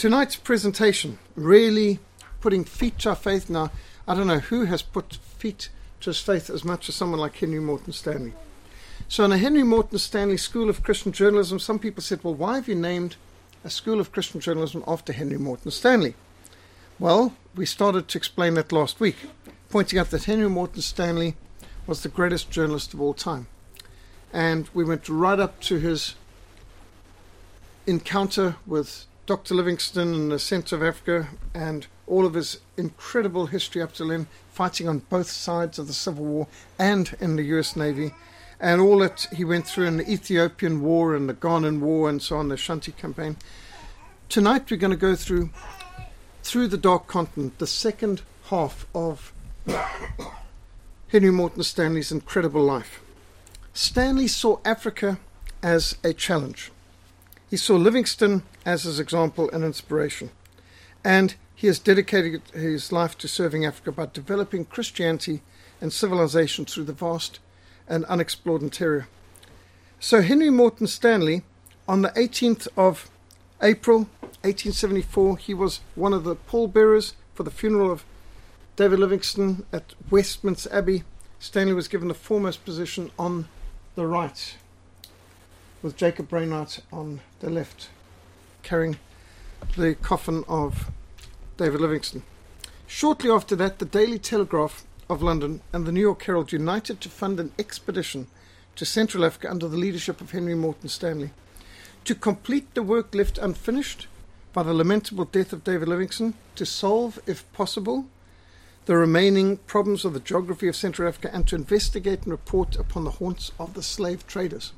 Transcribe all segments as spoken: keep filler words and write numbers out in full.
Tonight's presentation, really putting feet to our faith. Now, I don't know who has put feet to his faith as much as someone like Henry Morton Stanley. So in a Henry Morton Stanley School of Christian Journalism, some people said, well, why have you named a School of Christian Journalism after Henry Morton Stanley? Well, we started to explain that last week, pointing out that Henry Morton Stanley was the greatest journalist of all time. And we went right up to his encounter with Doctor Livingstone in the centre of Africa and all of his incredible history up to then, fighting on both sides of the Civil War and in the U S Navy, and all that he went through in the Ethiopian War and the Ghanan War and so on, the Ashanti campaign. Tonight we're going to go through Through the Dark Continent, the second half of Henry Morton Stanley's incredible life. Stanley saw Africa as a challenge. He saw Livingstone as his example and inspiration. And he has dedicated his life to serving Africa by developing Christianity and civilization through the vast and unexplored interior. So Henry Morton Stanley, on the eighteenth of April eighteen seventy-four, he was one of the pallbearers for the funeral of David Livingstone at Westminster Abbey. Stanley was given the foremost position on the right, with Jacob Brainwright on the left, carrying the coffin of David Livingstone. Shortly after that, the Daily Telegraph of London and the New York Herald united to fund an expedition to Central Africa under the leadership of Henry Morton Stanley, to complete the work left unfinished by the lamentable death of David Livingstone, to solve, if possible, the remaining problems of the geography of Central Africa, and to investigate and report upon the haunts of the slave traders.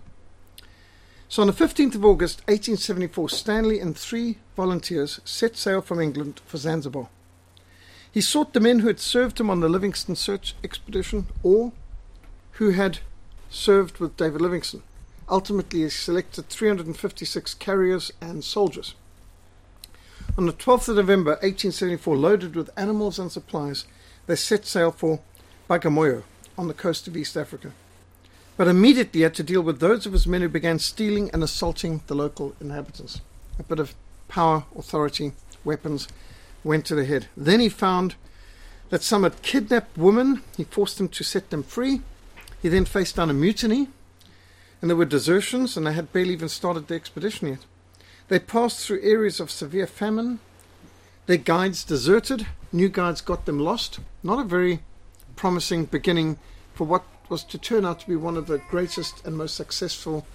So on the fifteenth of August eighteen seventy-four, Stanley and three volunteers set sail from England for Zanzibar. He sought the men who had served him on the Livingstone search expedition or who had served with David Livingstone. Ultimately, he selected three hundred fifty-six carriers and soldiers. On the twelfth of November eighteen seventy-four, loaded with animals and supplies, they set sail for Bagamoyo on the coast of East Africa. But immediately had to deal with those of his men who began stealing and assaulting the local inhabitants. A bit of power, authority, weapons went to the head. Then he found that some had kidnapped women. He forced them to set them free. He then faced down a mutiny, and there were desertions, and they had barely even started the expedition yet. They passed through areas of severe famine. Their guides deserted. New guides got them lost. Not a very promising beginning for what was to turn out to be one of the greatest and most successful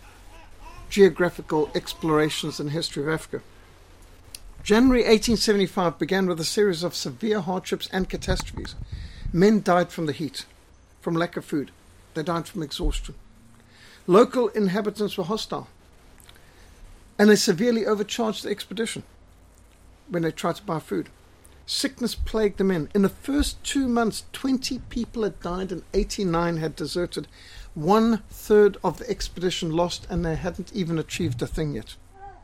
geographical explorations in the history of Africa. January eighteen seventy-five began with a series of severe hardships and catastrophes. Men died from the heat, from lack of food. They died from exhaustion. Local inhabitants were hostile, and they severely overcharged the expedition when they tried to buy food. Sickness plagued the men. In the first two months, twenty people had died and eighty-nine had deserted. One third of the expedition lost, and they hadn't even achieved a thing yet.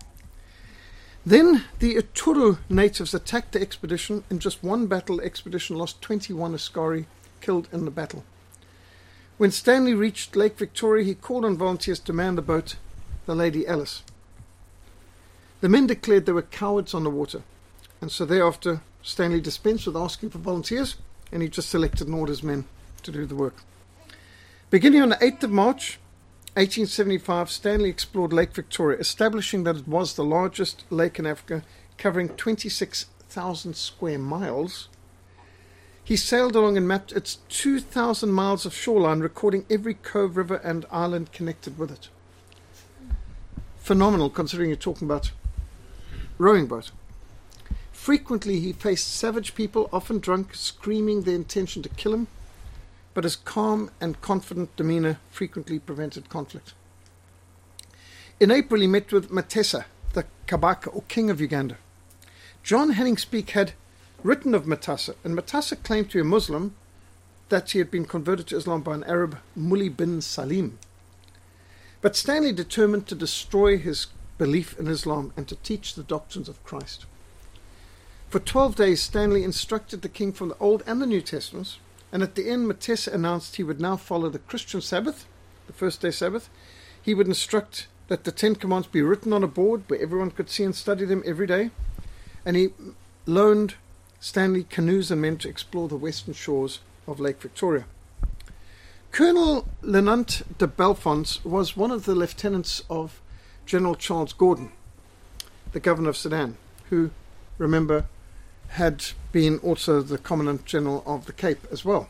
Then the Ituru natives attacked the expedition. In just one battle, the expedition lost twenty-one Askari killed in the battle. When Stanley reached Lake Victoria, he called on volunteers to man the boat, the Lady Alice. The men declared they were cowards on the water, and so thereafter Stanley dispensed with asking for volunteers, and he just selected and ordered his men to do the work. Beginning on the eighth of March eighteen seventy-five, Stanley explored Lake Victoria, establishing that it was the largest lake in Africa, covering twenty-six thousand square miles. He sailed along and mapped its two thousand miles of shoreline, recording every cove, river and island connected with it. Phenomenal, considering you're talking about rowing boat. Frequently he faced savage people, often drunk, screaming their intention to kill him, but his calm and confident demeanour frequently prevented conflict. In April he met with Matesa, the Kabaka, or king of Uganda. John Hanning Speke had written of Matasa, and Matasa claimed to be a Muslim, that he had been converted to Islam by an Arab, Muli bin Salim. But Stanley determined to destroy his belief in Islam and to teach the doctrines of Christ. For twelve days, Stanley instructed the king from the Old and the New Testaments, and at the end, Matesa announced he would now follow the Christian Sabbath, the first day Sabbath. He would instruct that the Ten Commandments be written on a board where everyone could see and study them every day. and he loaned Stanley canoes and men to explore the western shores of Lake Victoria. Colonel Lenant de Bellefonds was one of the lieutenants of General Charles Gordon, the governor of Sudan, who, remember, had been also the Commandant General of the Cape as well.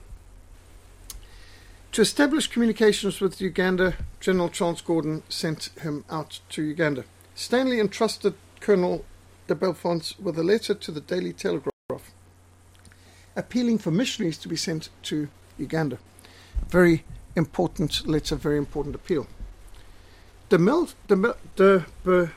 To establish communications with Uganda, General Charles Gordon sent him out to Uganda. Stanley entrusted Colonel de Bellefonds with a letter to the Daily Telegraph, appealing for missionaries to be sent to Uganda. Very important letter, very important appeal. De, Mel, de, de, de,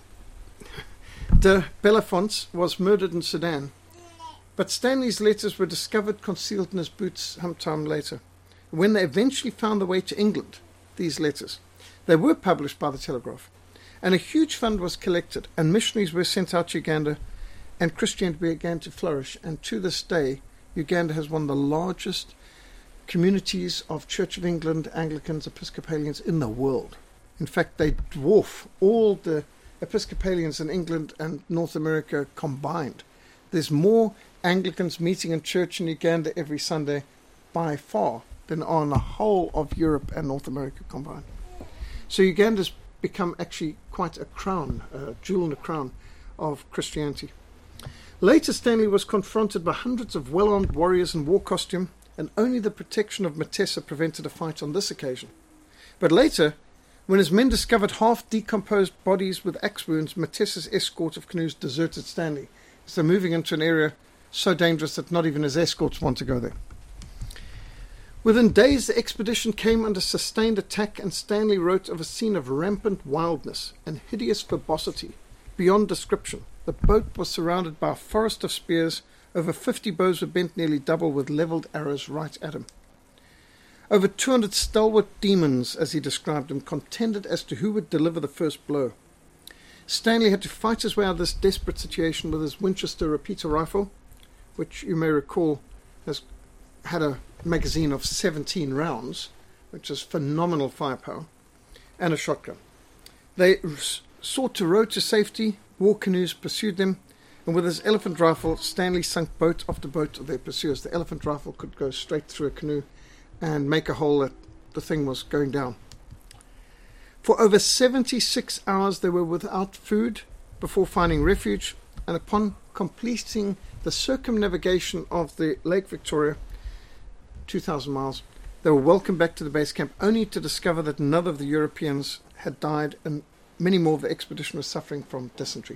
de Bellefonds was murdered in Sudan, but Stanley's letters were discovered concealed in his boots sometime later. When they eventually found their way to England, these letters, they were published by the Telegraph, and a huge fund was collected, and missionaries were sent out to Uganda, and Christianity began to flourish. And to this day, Uganda has one of the largest communities of Church of England, Anglicans, Episcopalians in the world. In fact, they dwarf all the Episcopalians in England and North America combined. There's more Anglicans meeting in church in Uganda every Sunday by far than on the whole of Europe and North America combined. So Uganda's become actually quite a crown, a jewel in the crown of Christianity. Later, Stanley was confronted by hundreds of well-armed warriors in war costume, and only the protection of Mutesa prevented a fight on this occasion. But later, when his men discovered half-decomposed bodies with axe wounds, Mutesa's escort of canoes deserted Stanley, as they're moving into an area so dangerous that not even his escorts want to go there. Within days, the expedition came under sustained attack, and Stanley wrote of a scene of rampant wildness and hideous verbosity beyond description. The boat was surrounded by a forest of spears. Over fifty bows were bent nearly double with levelled arrows right at him. Over two hundred stalwart demons, as he described them, contended as to who would deliver the first blow. Stanley had to fight his way out of this desperate situation with his Winchester repeater rifle, which you may recall has had a magazine of seventeen rounds, which is phenomenal firepower, and a shotgun. They sought to row to safety. War canoes pursued them, and with his elephant rifle, Stanley sunk boat after boat of their pursuers. The elephant rifle could go straight through a canoe and make a hole that the thing was going down. For over seventy-six hours they were without food before finding refuge, and upon completing the circumnavigation of the Lake Victoria, two thousand miles, they were welcomed back to the base camp, only to discover that none of the Europeans had died, and many more of the expedition were suffering from dysentery.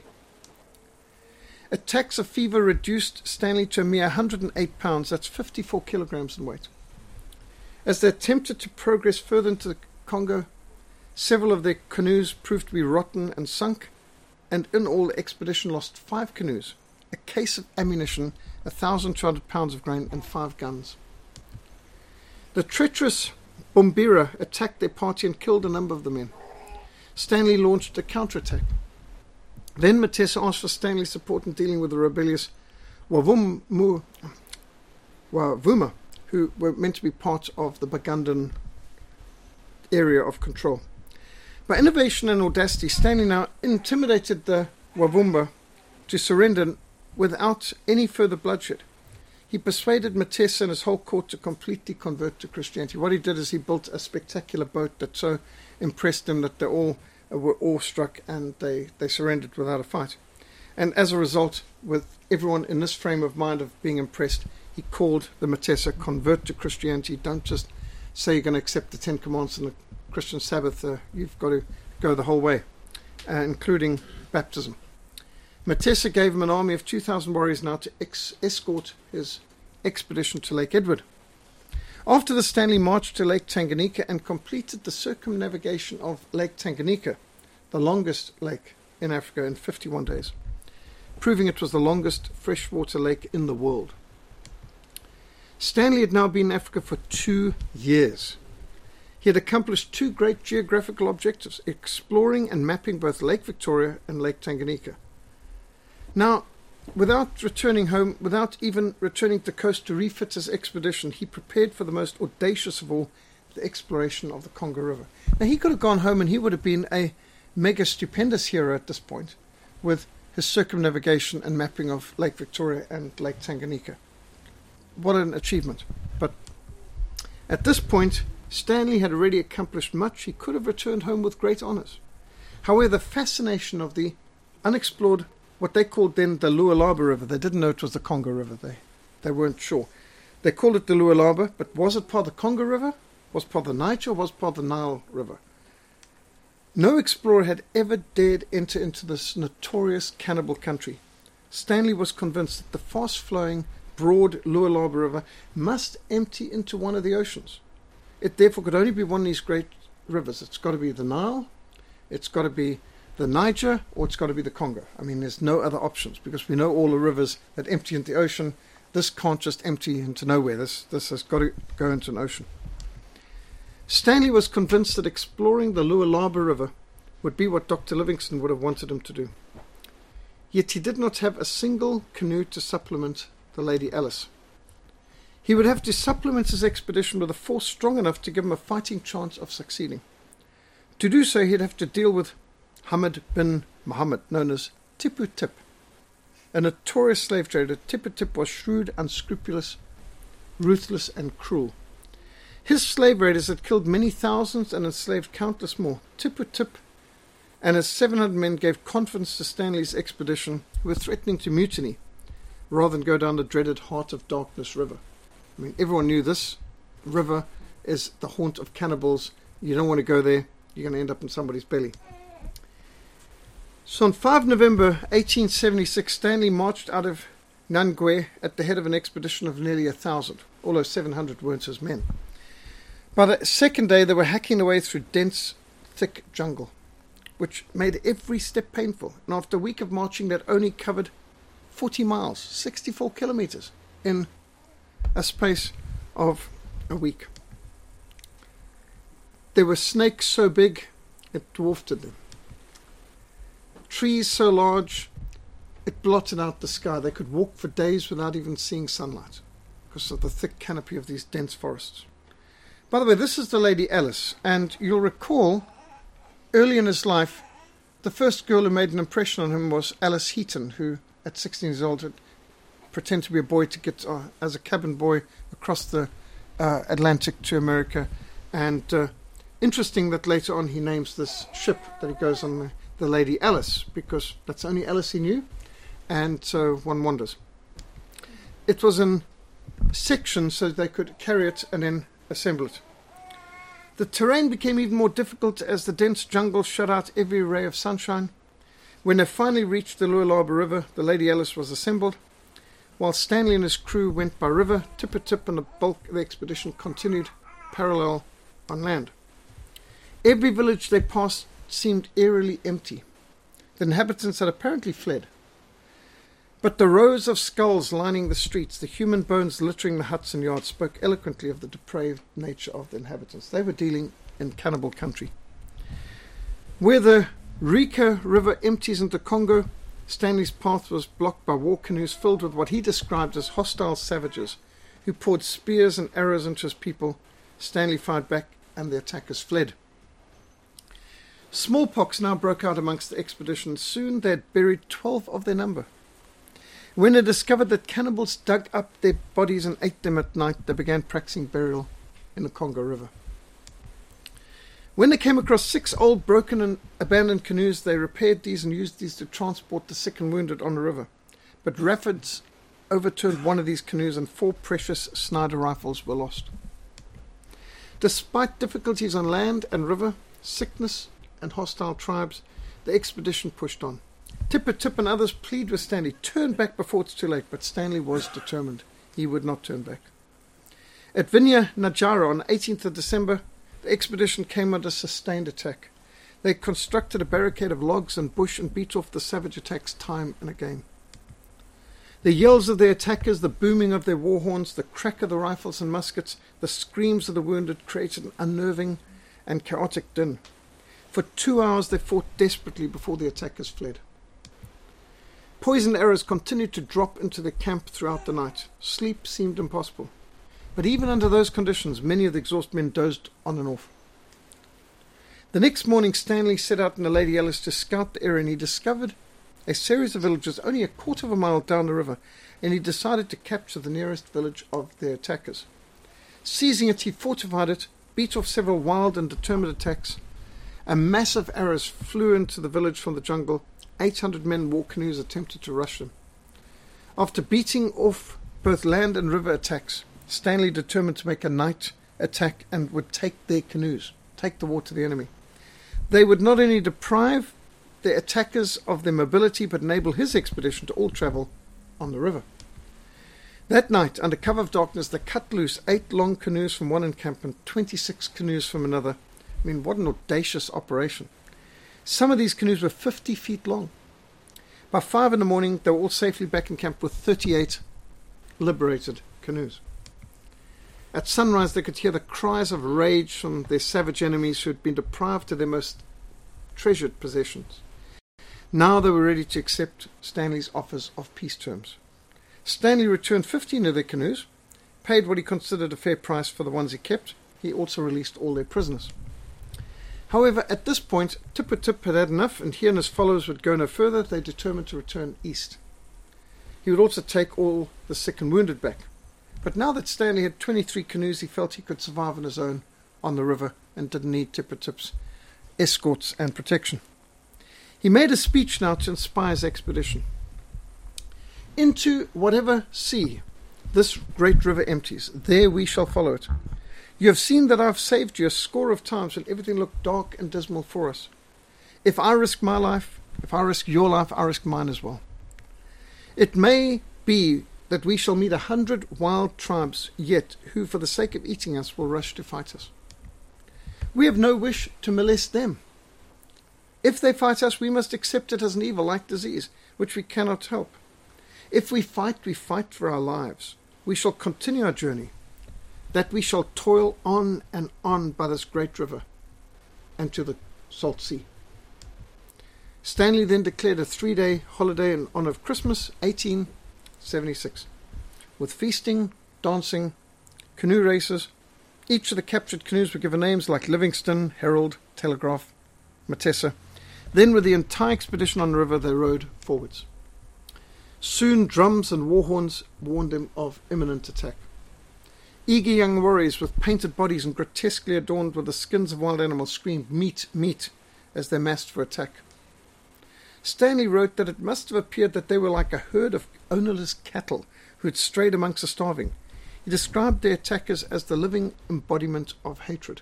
Attacks of fever reduced Stanley to a mere one hundred eight pounds, that's fifty-four kilograms in weight. As they attempted to progress further into the Congo, several of their canoes proved to be rotten and sunk, and in all the expedition lost five canoes, a case of ammunition, one thousand two hundred pounds of grain, and five guns. The treacherous Bombira attacked their party and killed a number of the men. Stanley launched a counterattack. Then Mutesa asked for Stanley's support in dealing with the rebellious Wavumu, Wavuma, who were meant to be part of the Burgundian area of control. By innovation and audacity, Stanley now intimidated the Wavumba to surrender without any further bloodshed. He persuaded Mutesa and his whole court to completely convert to Christianity. What he did is he built a spectacular boat that so impressed them that they all were awestruck, and they, they surrendered without a fight. And as a result, with everyone in this frame of mind of being impressed, he called the Mutesa, convert to Christianity. Don't just say you're going to accept the Ten Commandments and the Christian Sabbath. Uh, you've got to go the whole way, uh, including baptism. Mutesa gave him an army of two thousand warriors now to ex- escort his expedition to Lake Edward. After this, Stanley marched to Lake Tanganyika and completed the circumnavigation of Lake Tanganyika, the longest lake in Africa, in fifty-one days, proving it was the longest freshwater lake in the world. Stanley had now been in Africa for two years. He had accomplished two great geographical objectives, exploring and mapping both Lake Victoria and Lake Tanganyika. Now, without returning home, without even returning to the coast to refit his expedition, he prepared for the most audacious of all, the exploration of the Congo River. Now, he could have gone home and he would have been a mega stupendous hero at this point, with his circumnavigation and mapping of Lake Victoria and Lake Tanganyika. What an achievement. But at this point, Stanley had already accomplished much. He could have returned home with great honours. However, the fascination of the unexplored, what they called then the Lualaba River, they didn't know it was the Congo River. They, they weren't sure. They called it the Lualaba, but was it part of the Congo River? Was it part of the Niger? Or was it part of the Nile River? No explorer had ever dared enter into this notorious cannibal country. Stanley was convinced that the fast-flowing, broad Lualaba River must empty into one of the oceans. It therefore could only be one of these great rivers. It's got to be the Nile, it's got to be the Niger, or it's got to be the Congo. I mean, there's no other options, because we know all the rivers that empty into the ocean. This can't just empty into nowhere. This, this has got to go into an ocean. Stanley was convinced that exploring the Lualaba River would be what Doctor Livingstone would have wanted him to do. Yet he did not have a single canoe to supplement the Lady Alice. He would have to supplement his expedition with a force strong enough to give him a fighting chance of succeeding. To do so, he'd have to deal with Hamad bin Muhammad, known as Tipu Tip, a notorious slave trader. Tipu Tip was shrewd, unscrupulous, ruthless, and cruel. His slave raiders had killed many thousands and enslaved countless more. Tipu Tip and his seven hundred men gave confidence to Stanley's expedition, who were threatening to mutiny rather than go down the dreaded Heart of Darkness River. I mean, everyone knew this river is the haunt of cannibals. You don't want to go there. You're going to end up in somebody's belly. So on the fifth of November eighteen seventy-six, Stanley marched out of Nangwe at the head of an expedition of nearly a thousand, although seven hundred weren't his men. By the second day, they were hacking their way through dense, thick jungle, which made every step painful. And after a week of marching, they'd only covered forty miles, sixty-four kilometers, in a space of a week. There were snakes so big, it dwarfed them. Trees so large, it blotted out the sky. They could walk for days without even seeing sunlight because of the thick canopy of these dense forests. By the way, this is the Lady Alice, and you'll recall early in his life, the first girl who made an impression on him was Alice Heaton, who at sixteen years old had pretended to be a boy to get uh, as a cabin boy across the uh, Atlantic to America. And uh, interesting that later on he names this ship that he goes on the, the Lady Alice, because that's the only Alice he knew, and so one wonders. It was in sections so they could carry it and then assemble it. The terrain became even more difficult as the dense jungle shut out every ray of sunshine. When they finally reached the Lualaba River, the Lady Alice was assembled. While Stanley and his crew went by river, Tipu Tip and the bulk of the expedition continued parallel on land. Every village they passed seemed eerily empty. The inhabitants had apparently fled. But the rows of skulls lining the streets, the human bones littering the huts and yards, spoke eloquently of the depraved nature of the inhabitants. They were dealing in cannibal country. Where the Rika River empties into Congo, Stanley's path was blocked by war canoes filled with what he described as hostile savages who poured spears and arrows into his people. Stanley fired back and the attackers fled. Smallpox now broke out amongst the expedition. Soon they had buried twelve of their number. When they discovered that cannibals dug up their bodies and ate them at night, they began practicing burial in the Congo River. When they came across six old, broken and abandoned canoes, they repaired these and used these to transport the sick and wounded on the river. But rapids overturned one of these canoes and four precious Snider rifles were lost. Despite difficulties on land and river, sickness and hostile tribes, the expedition pushed on. Tipu Tip and others plead with Stanley, turn back before it's too late, but Stanley was determined. He would not turn back. At Vinya Najara on the eighteenth of December, the expedition came under sustained attack. They constructed a barricade of logs and bush and beat off the savage attacks time and again. The yells of their attackers, the booming of their war horns, the crack of the rifles and muskets, the screams of the wounded created an unnerving and chaotic din. For two hours they fought desperately before the attackers fled. Poison arrows continued to drop into the camp throughout the night. Sleep seemed impossible. But even under those conditions, many of the exhausted men dozed on and off. The next morning, Stanley set out in the Lady Alice to scout the area, and he discovered a series of villages only a quarter of a mile down the river, and he decided to capture the nearest village of their attackers. Seizing it, he fortified it, beat off several wild and determined attacks. A massive arrows flew into the village from the jungle. eight hundred men in war canoes attempted to rush them. After beating off both land and river attacks, Stanley determined to make a night attack and would take their canoes, take the war to the enemy. They would not only deprive the attackers of their mobility, but enable his expedition to all travel on the river. That night, under cover of darkness, they cut loose eight long canoes from one encampment, twenty-six canoes from another. I mean, what an audacious operation. Some of these canoes were fifty feet long. By five in the morning, they were all safely back in camp with thirty-eight liberated canoes. At sunrise, they could hear the cries of rage from their savage enemies who had been deprived of their most treasured possessions. Now they were ready to accept Stanley's offers of peace terms. Stanley returned fifteen of their canoes, paid what he considered a fair price for the ones he kept. He also released all their prisoners. However, at this point, Tippertip had had enough, and he and his followers would go no further. They determined to return east. He would also take all the sick and wounded back. But now that Stanley had twenty-three canoes, he felt he could survive on his own on the river and didn't need Tippertip's escorts and protection. He made a speech now to inspire his expedition. Into whatever sea this great river empties, there we shall follow it. You have seen that I have saved you a score of times when everything looked dark and dismal for us. If I risk my life, if I risk your life, I risk mine as well. It may be that we shall meet a hundred wild tribes yet, who for the sake of eating us will rush to fight us. We have no wish to molest them. If they fight us, we must accept it as an evil like disease, which we cannot help. If we fight, we fight for our lives. We shall continue our journey, that we shall toil on and on by this great river and to the salt sea. Stanley then declared a three-day holiday in honor of Christmas, eighteen seventy-six, with feasting, dancing, canoe races. Each of the captured canoes were given names like Livingston, Herald, Telegraph, Matessa. Then with the entire expedition on the river, they rowed forwards. Soon drums and war horns warned them of imminent attack. Eager young warriors with painted bodies and grotesquely adorned with the skins of wild animals screamed, "Meat, meat," as they massed for attack. Stanley wrote that it must have appeared that they were like a herd of ownerless cattle who had strayed amongst the starving. He described their attackers as the living embodiment of hatred.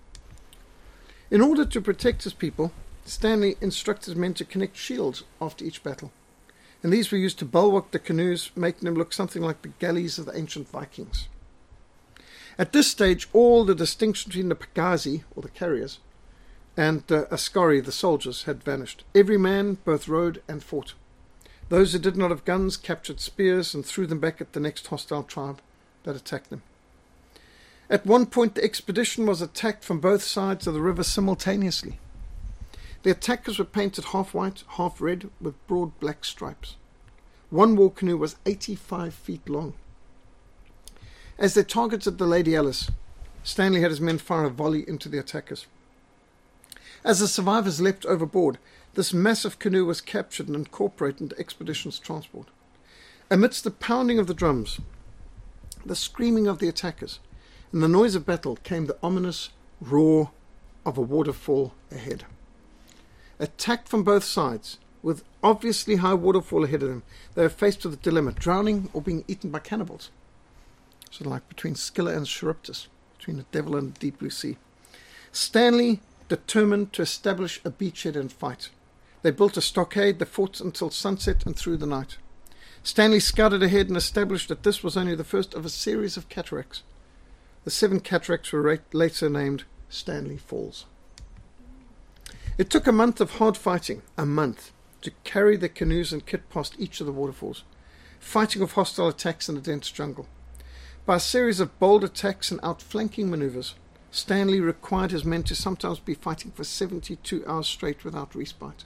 In order to protect his people, Stanley instructed his men to connect shields after each battle, and these were used to bulwark the canoes, making them look something like the galleys of the ancient Vikings. At this stage, all the distinction between the pagazi, or the carriers, and the askari, the soldiers, had vanished. Every man both rode and fought. Those who did not have guns captured spears and threw them back at the next hostile tribe that attacked them. At one point, the expedition was attacked from both sides of the river simultaneously. The attackers were painted half white, half red, with broad black stripes. One war canoe was eighty-five feet long. As they targeted the Lady Alice, Stanley had his men fire a volley into the attackers. As the survivors leapt overboard, this massive canoe was captured and incorporated into expedition's transport. Amidst the pounding of the drums, the screaming of the attackers, and the noise of battle came the ominous roar of a waterfall ahead. Attacked from both sides, with obviously high waterfall ahead of them, they were faced with a dilemma, drowning or being eaten by cannibals. Sort of like between Scylla and Charybdis, between the devil and the deep blue sea. Stanley determined to establish a beachhead and fight. They built a stockade, they fought until sunset and through the night. Stanley scouted ahead and established that this was only the first of a series of cataracts. The seven cataracts were later named Stanley Falls. It took a month of hard fighting, a month, to carry the canoes and kit past each of the waterfalls, fighting off hostile attacks in the dense jungle. By a series of bold attacks and outflanking maneuvers, Stanley required his men to sometimes be fighting for seventy-two hours straight without respite.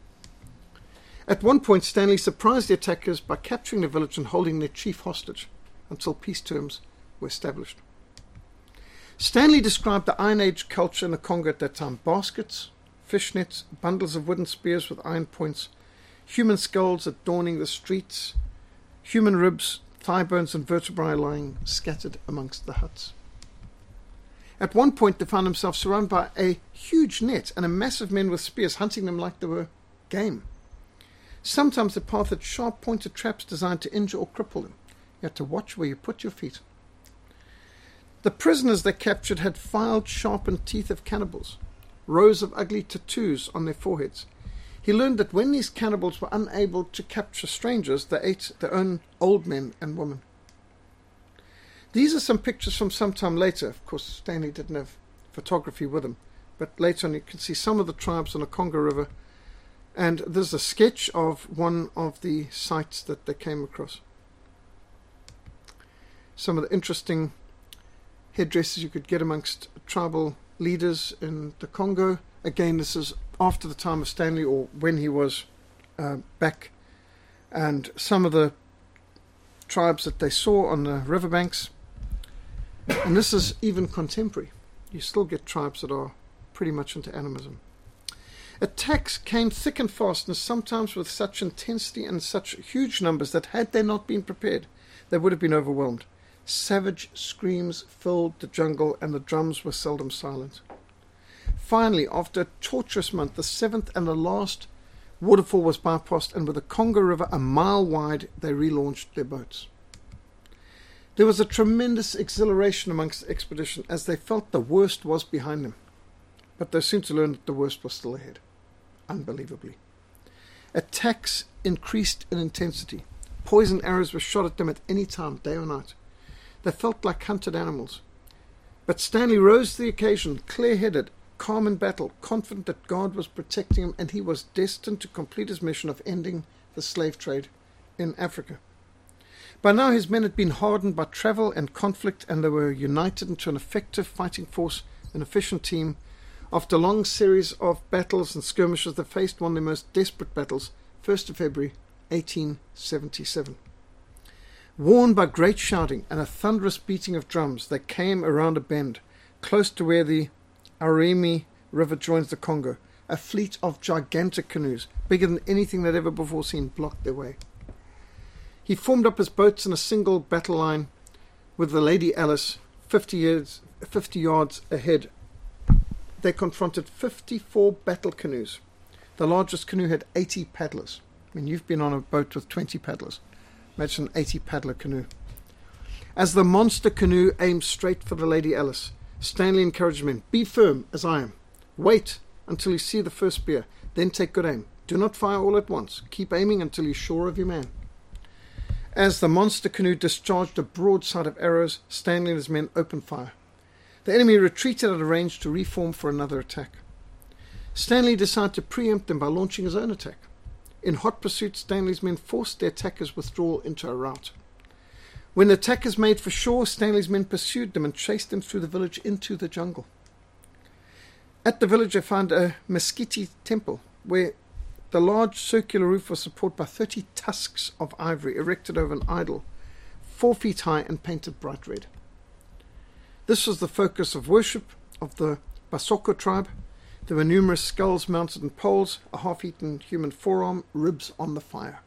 At one point, Stanley surprised the attackers by capturing the village and holding their chief hostage until peace terms were established. Stanley described the Iron Age culture in the Congo at that time: baskets, fish nets, bundles of wooden spears with iron points, human skulls adorning the streets, human ribs, thigh bones and vertebrae lying scattered amongst the huts. At one point they found themselves surrounded by a huge net and a mass of men with spears hunting them like they were game. Sometimes the path had sharp pointed traps designed to injure or cripple them. You had to watch where you put your feet. The prisoners they captured had filed, sharpened teeth of cannibals, rows of ugly tattoos on their foreheads. He learned that when these cannibals were unable to capture strangers, they ate their own old men and women. These are some pictures from some time later. Of course, Stanley didn't have photography with him, but later on you can see some of the tribes on the Congo River, and there's a sketch of one of the sites that they came across. Some of the interesting headdresses you could get amongst tribal leaders in the Congo. Again, this is after the time of Stanley, or when he was uh, back, and some of the tribes that they saw on the riverbanks. And this is even contemporary. You still get tribes that are pretty much into animism. Attacks came thick and fast, and sometimes with such intensity and such huge numbers that had they not been prepared, they would have been overwhelmed. Savage screams filled the jungle, and the drums were seldom silent. Finally, after a torturous month, the seventh and the last waterfall was bypassed, and with the Congo River a mile wide, they relaunched their boats. There was a tremendous exhilaration amongst the expedition as they felt the worst was behind them. But they soon to learn that the worst was still ahead. Unbelievably. Attacks increased in intensity. Poison arrows were shot at them at any time, day or night. They felt like hunted animals. But Stanley rose to the occasion, clear-headed, calm in battle, confident that God was protecting him, and he was destined to complete his mission of ending the slave trade in Africa. By now his men had been hardened by travel and conflict, and they were united into an effective fighting force, an efficient team. After a long series of battles and skirmishes, they faced one of the most desperate battles, first of February eighteen seventy-seven. Warned by great shouting and a thunderous beating of drums, they came around a bend, close to where the Aruwimi River joins the Congo. A fleet of gigantic canoes, bigger than anything they'd ever before seen, blocked their way. He formed up his boats in a single battle line with the Lady Alice fifty yards, fifty yards ahead. They confronted fifty-four battle canoes. The largest canoe had eighty paddlers. I mean, you've been on a boat with twenty paddlers. Imagine an eighty paddler canoe. As the monster canoe aimed straight for the Lady Alice, Stanley encouraged men, "Be firm, as I am. Wait until you see the first spear, then take good aim. Do not fire all at once. Keep aiming until you're sure of your man." As the monster canoe discharged a broadside of arrows, Stanley and his men opened fire. The enemy retreated at a range to reform for another attack. Stanley decided to preempt them by launching his own attack. In hot pursuit, Stanley's men forced the attackers' withdrawal into a rout. When the attackers made for shore, Stanley's men pursued them and chased them through the village into the jungle. At the village they found a Mesquite temple, where the large circular roof was supported by thirty tusks of ivory erected over an idol, four feet high and painted bright red. This was the focus of worship of the Basoko tribe. There were numerous skulls mounted on poles, a half-eaten human forearm, ribs on the fire.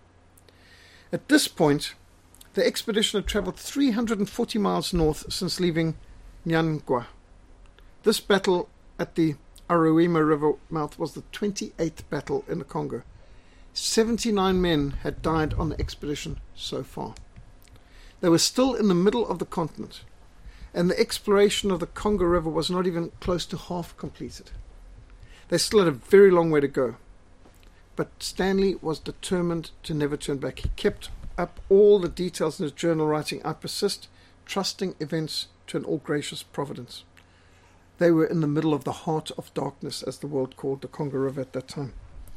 At this point, the expedition had travelled three hundred forty miles north since leaving Nyangwa. This battle at the Aruwimi River mouth was the twenty-eighth battle in the Congo. seventy-nine men had died on the expedition so far. They were still in the middle of the continent, and the exploration of the Congo River was not even close to half completed. They still had a very long way to go. But Stanley was determined to never turn back. He kept up all the details in his journal, writing, "I persist, trusting events to an all-gracious providence." They were in the middle of the heart of darkness, as the world called the Congo River at that time.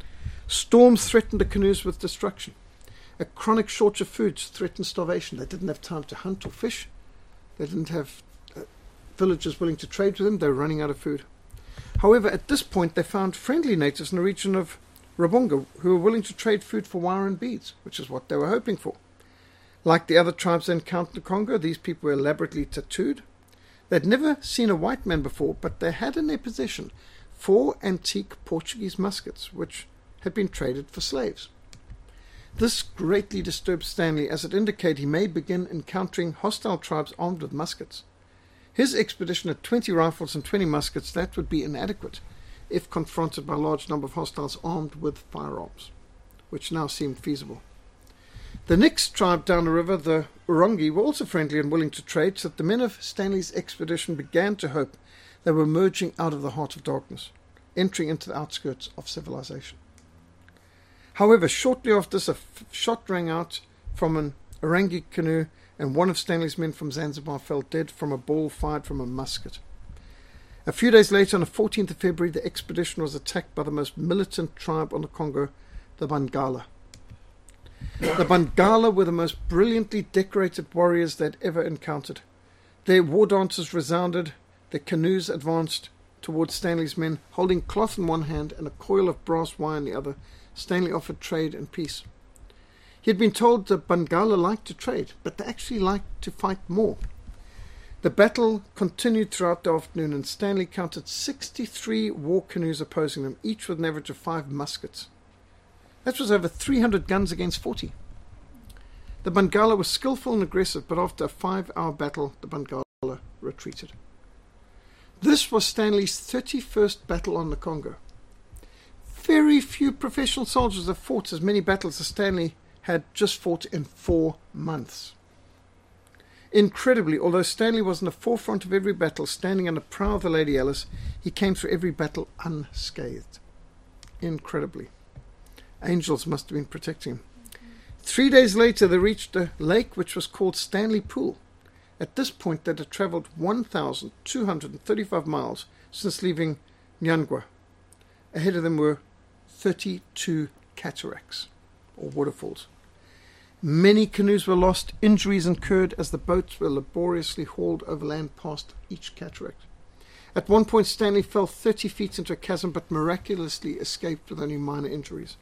Storms threatened the canoes with destruction. A chronic shortage of food threatened starvation. They didn't have time to hunt or fish. They didn't have uh, villagers willing to trade with them. They were running out of food. However, at this point, they found friendly natives in the region of Rabonga who were willing to trade food for wire and beads, which is what they were hoping for. Like the other tribes they encountered in the Congo, these people were elaborately tattooed. They'd never seen a white man before, but they had in their possession four antique Portuguese muskets, which had been traded for slaves. This greatly disturbed Stanley, as it indicated he may begin encountering hostile tribes armed with muskets. His expedition had twenty rifles and twenty muskets. That would be inadequate if confronted by a large number of hostiles armed with firearms, which now seemed feasible. The next tribe down the river, the Urongi, were also friendly and willing to trade, so that the men of Stanley's expedition began to hope they were merging out of the heart of darkness, entering into the outskirts of civilization. However, shortly after this, a f- shot rang out from an Urongi canoe, and one of Stanley's men from Zanzibar fell dead from a ball fired from a musket. A few days later, on the fourteenth of February, the expedition was attacked by the most militant tribe on the Congo, the Bangala. The Bangala were the most brilliantly decorated warriors they'd ever encountered. Their war dances resounded, their canoes advanced towards Stanley's men, holding cloth in one hand and a coil of brass wire in the other. Stanley offered trade and peace. He had been told that Bangala liked to trade, but they actually liked to fight more. The battle continued throughout the afternoon, and Stanley counted sixty-three war canoes opposing them, each with an average of five muskets. That was over three hundred guns against forty. The Bangala were skillful and aggressive, but after a five-hour battle, the Bangala retreated. This was Stanley's thirty-first battle on the Congo. Very few professional soldiers have fought as many battles as Stanley had just fought in four months. Incredibly, although Stanley was in the forefront of every battle, standing on the prow of the Lady Alice, he came through every battle unscathed. Incredibly. Angels must have been protecting him. Three days later, they reached a lake which was called Stanley Pool. At this point, they had travelled one thousand two hundred thirty-five miles since leaving Nyangwa. Ahead of them were thirty-two cataracts, or waterfalls. Many canoes were lost, injuries incurred as the boats were laboriously hauled overland past each cataract. At one point, Stanley fell thirty feet into a chasm, but miraculously escaped with only minor injuries.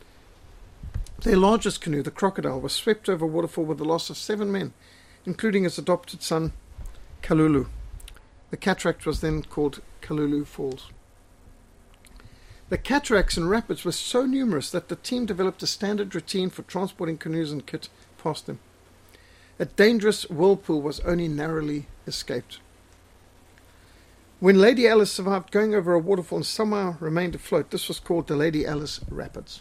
Their largest canoe, the Crocodile, was swept over a waterfall with the loss of seven men, including his adopted son, Kalulu. The cataract was then called Kalulu Falls. The cataracts and rapids were so numerous that the team developed a standard routine for transporting canoes and kit past them. A dangerous whirlpool was only narrowly escaped. When Lady Alice survived going over a waterfall and somehow remained afloat, this was called the Lady Alice Rapids.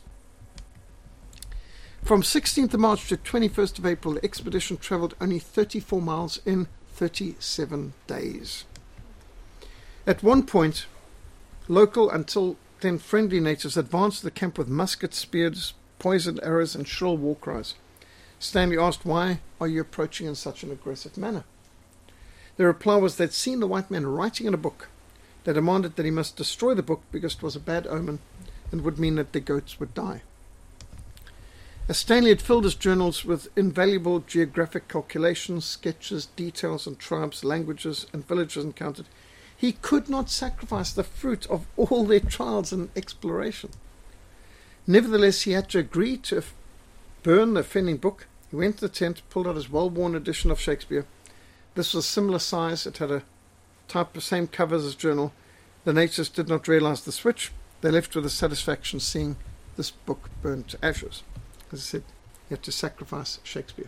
From sixteenth of March to twenty-first of April, the expedition travelled only thirty-four miles in thirty-seven days. At one point, local, until then friendly natives advanced to the camp with muskets, spears, poisoned arrows, and shrill war cries. Stanley asked, "Why are you approaching in such an aggressive manner?" The reply was they'd seen the white man writing in a book. They demanded that he must destroy the book because it was a bad omen and would mean that their goats would die. As Stanley had filled his journals with invaluable geographic calculations, sketches, details on tribes, languages, and villages encountered, he could not sacrifice the fruit of all their trials and exploration. Nevertheless, he had to agree to burn the offending book. He went to the tent, pulled out his well-worn edition of Shakespeare. This was similar size. It had a type of same cover as his journal. The natives did not realize the switch. They left with the satisfaction seeing this book burned to ashes. As I said, he had to sacrifice Shakespeare.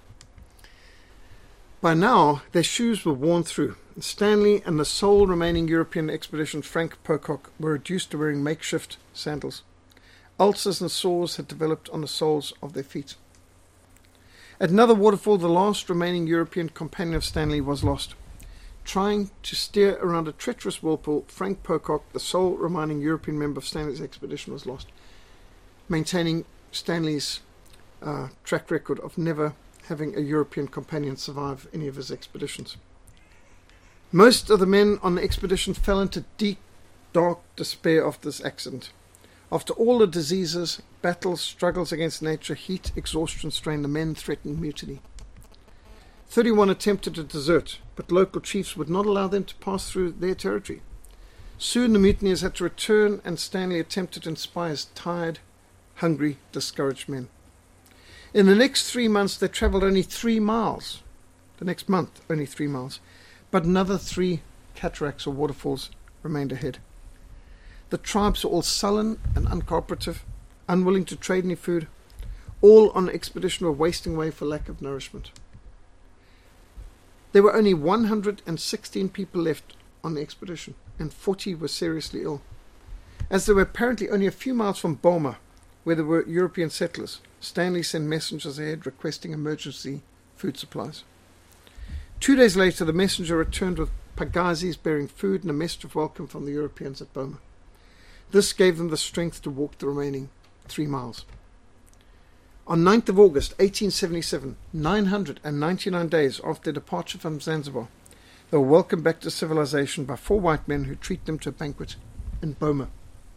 By now, their shoes were worn through. Stanley and the sole remaining European expedition, Frank Pocock, were reduced to wearing makeshift sandals. Ulcers and sores had developed on the soles of their feet. At another waterfall, the last remaining European companion of Stanley was lost. Trying to steer around a treacherous whirlpool, Frank Pocock, the sole remaining European member of Stanley's expedition, was lost, maintaining Stanley's uh, track record of never having a European companion survive any of his expeditions. Most of the men on the expedition fell into deep, dark despair after this accident. After all the diseases, battles, struggles against nature, heat, exhaustion, strain, the men threatened mutiny. Thirty-one attempted to desert, but local chiefs would not allow them to pass through their territory. Soon the mutineers had to return, and Stanley attempted to inspire his tired, hungry, discouraged men. In the next three months, they travelled only three miles. The next month, only three miles. But another three cataracts or waterfalls remained ahead. The tribes were all sullen and uncooperative, unwilling to trade any food. all on an expedition were wasting away for lack of nourishment. There were only one hundred sixteen people left on the expedition, and forty were seriously ill. As they were apparently only a few miles from Boma, where there were European settlers, Stanley sent messengers ahead requesting emergency food supplies. Two days later, the messenger returned with pagazis bearing food and a message of welcome from the Europeans at Boma. This gave them the strength to walk the remaining three miles. On ninth of August eighteen seventy-seven, nine hundred ninety-nine days after their departure from Zanzibar, they were welcomed back to civilization by four white men who treated them to a banquet in Boma.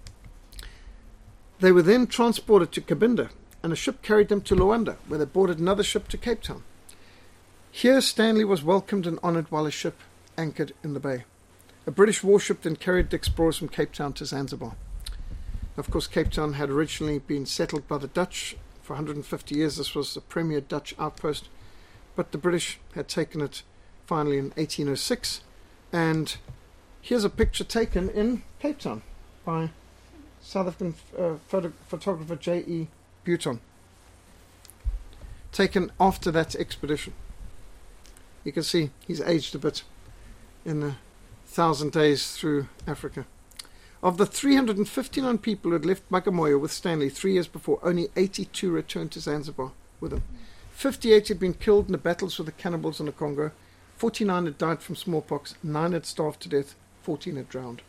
They were then transported to Cabinda, and a ship carried them to Luanda, where they boarded another ship to Cape Town. Here Stanley was welcomed and honoured while his ship anchored in the bay. A British warship then carried the explorers from Cape Town to Zanzibar. Of course, Cape Town had originally been settled by the Dutch. For one hundred fifty years this was the premier Dutch outpost, but the British had taken it finally in eighteen oh six, and here's a picture taken in Cape Town by South African uh, photo- photographer J E Buton, taken after that expedition. You can see he's aged a bit in the thousand days through Africa. Of the three hundred fifty-nine people who had left Bagamoyo with Stanley three years before, only eighty-two returned to Zanzibar with him. fifty-eight had been killed in the battles with the cannibals in the Congo, forty-nine had died from smallpox, nine had starved to death, fourteen had drowned.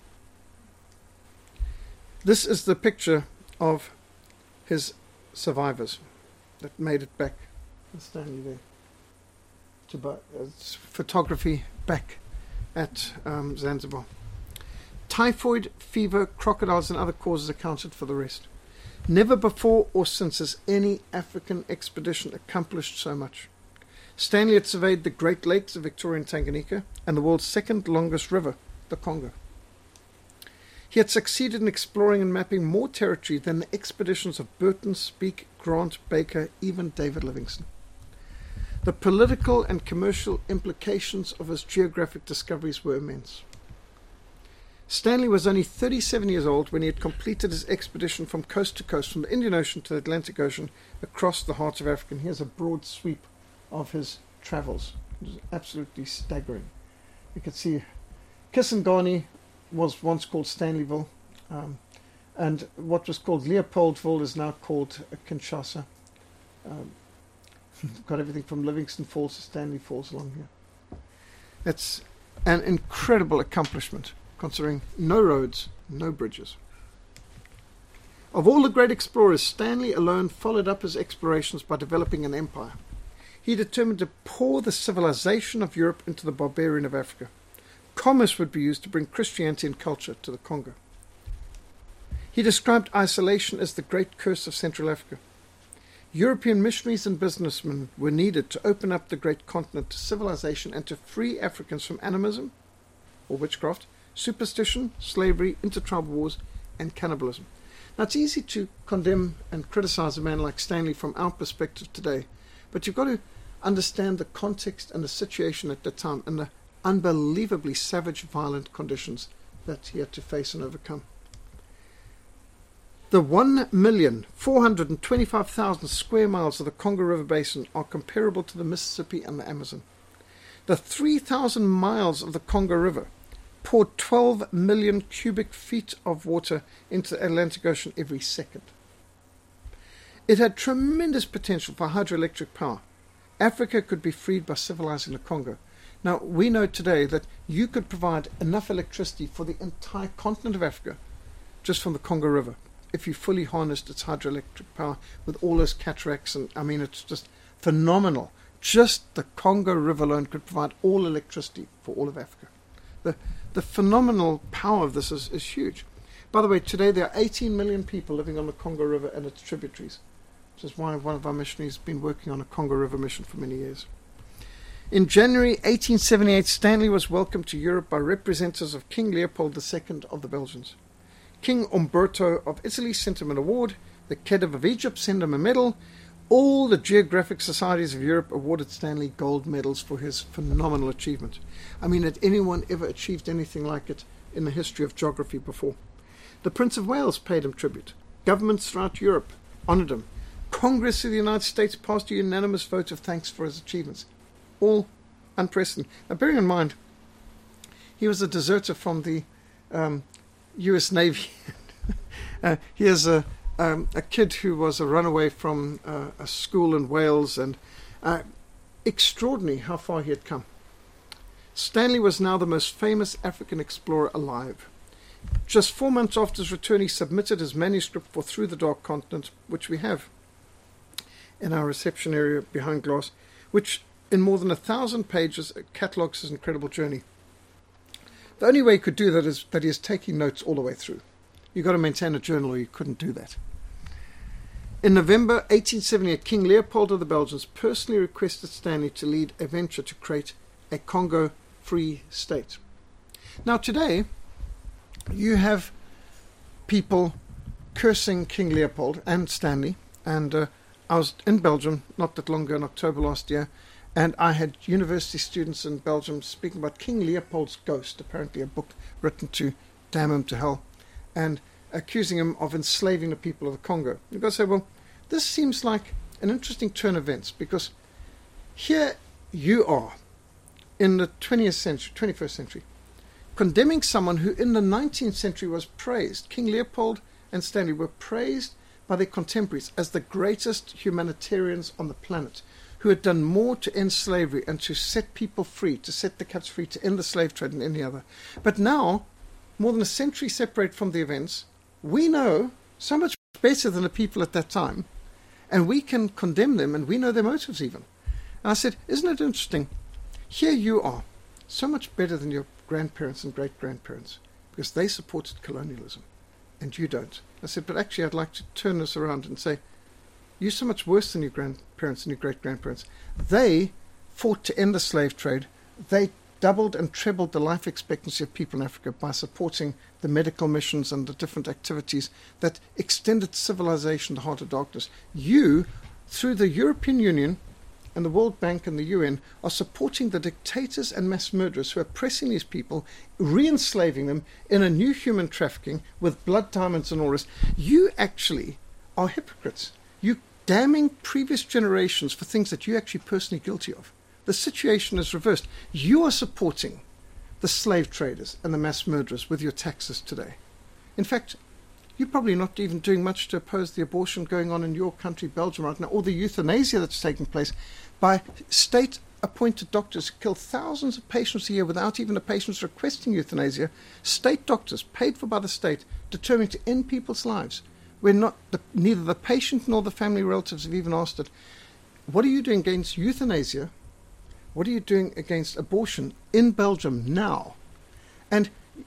This is the picture of his survivors that made it back. Stanley there. To buy, uh, photography back at um, Zanzibar. Typhoid, fever, crocodiles and other causes accounted for the rest. Never before or since has any African expedition accomplished so much. Stanley had surveyed the Great Lakes of Victoria and Tanganyika and the world's second longest river, the Congo. He had succeeded in exploring and mapping more territory than the expeditions of Burton, Speke, Grant, Baker, even David Livingstone. The political and commercial implications of his geographic discoveries were immense. Stanley was only thirty-seven years old when he had completed his expedition from coast to coast, from the Indian Ocean to the Atlantic Ocean, across the heart of Africa. And here's a broad sweep of his travels. It was absolutely staggering. You could see Kisangani was once called Stanleyville, um, and what was called Leopoldville is now called uh, Kinshasa. Um, got everything from Livingston Falls to Stanley Falls along here. It's an incredible accomplishment, considering no roads, no bridges. Of all the great explorers, Stanley alone followed up his explorations by developing an empire. He determined to pour the civilization of Europe into the barbarian of Africa. Commerce would be used to bring Christianity and culture to the Congo. He described isolation as the great curse of Central Africa. European missionaries and businessmen were needed to open up the great continent to civilization and to free Africans from animism, or witchcraft, superstition, slavery, intertribal wars, and cannibalism. Now, it's easy to condemn and criticize a man like Stanley from our perspective today, but you've got to understand the context and the situation at the time and the unbelievably savage, violent conditions that he had to face and overcome. The one million four hundred twenty-five thousand square miles of the Congo River Basin are comparable to the Mississippi and the Amazon. The three thousand miles of the Congo River poured twelve million cubic feet of water into the Atlantic Ocean every second. It had tremendous potential for hydroelectric power. Africa could be freed by civilizing the Congo. Now, we know today that you could provide enough electricity for the entire continent of Africa just from the Congo River if you fully harnessed its hydroelectric power with all those cataracts. And I mean, it's just phenomenal. Just the Congo River alone could provide all electricity for all of Africa. The The phenomenal power of this is, is huge. By the way, today there are eighteen million people living on the Congo River and its tributaries, which is why one of our missionaries has been working on a Congo River mission for many years. In January eighteen seventy-eight, Stanley was welcomed to Europe by representatives of King Leopold the Second of the Belgians. King Umberto of Italy sent him an award, the Khedive of Egypt sent him a medal. All the geographic societies of Europe awarded Stanley gold medals for his phenomenal achievement. I mean, had anyone ever achieved anything like it in the history of geography before? The Prince of Wales paid him tribute. Governments throughout Europe honoured him. Congress of the United States passed a unanimous vote of thanks for his achievements. All unprecedented. Now, bearing in mind, he was a deserter from the um, U S Navy. uh, he is a, um, a kid who was a runaway from uh, a school in Wales, and uh, extraordinary how far he had come. Stanley was now the most famous African explorer alive. Just four months after his return, he submitted his manuscript for Through the Dark Continent, which we have in our reception area behind glass, which in more than a thousand pages catalogues his incredible journey. The only way he could do that is that he is taking notes all the way through. You've got to maintain a journal or you couldn't do that. In November eighteen seventy-eight, King Leopold of the Belgians personally requested Stanley to lead a venture to create a Congo-free state. Now today, you have people cursing King Leopold and Stanley, and uh, I was in Belgium not that long ago, in October last year, and I had university students in Belgium speaking about King Leopold's ghost, apparently a book written to damn him to hell, and accusing him of enslaving the people of the Congo. You've got to say, well, this seems like an interesting turn of events, because here you are in the twentieth century, twenty-first century, condemning someone who in the nineteenth century was praised. King Leopold and Stanley were praised by their contemporaries as the greatest humanitarians on the planet, who had done more to end slavery and to set people free, to set the captives free, to end the slave trade than any other. But now, more than a century separate from the events, we know so much better than the people at that time, and we can condemn them, and we know their motives even. And I said, isn't it interesting? Here you are, so much better than your grandparents and great-grandparents, because they supported colonialism, and you don't. I said, but actually I'd like to turn this around and say, you're so much worse than your grandparents and your great-grandparents. They fought to end the slave trade. They doubled and trebled the life expectancy of people in Africa by supporting the medical missions and the different activities that extended civilization to Heart of Darkness. You, through the European Union and the World Bank and the U N, are supporting the dictators and mass murderers who are oppressing these people, re-enslaving them in a new human trafficking with blood diamonds and all this. You actually are hypocrites. You damning previous generations for things that you're actually personally guilty of. The situation is reversed. You are supporting the slave traders and the mass murderers with your taxes today. In fact, you're probably not even doing much to oppose the abortion going on in your country, Belgium, right now, or the euthanasia that's taking place by state-appointed doctors who kill thousands of patients a year without even the patients requesting euthanasia. State doctors, paid for by the state, determined to end people's lives, where not the, neither the patient nor the family relatives have even asked it. What are you doing against euthanasia? What are you doing against abortion in Belgium now? And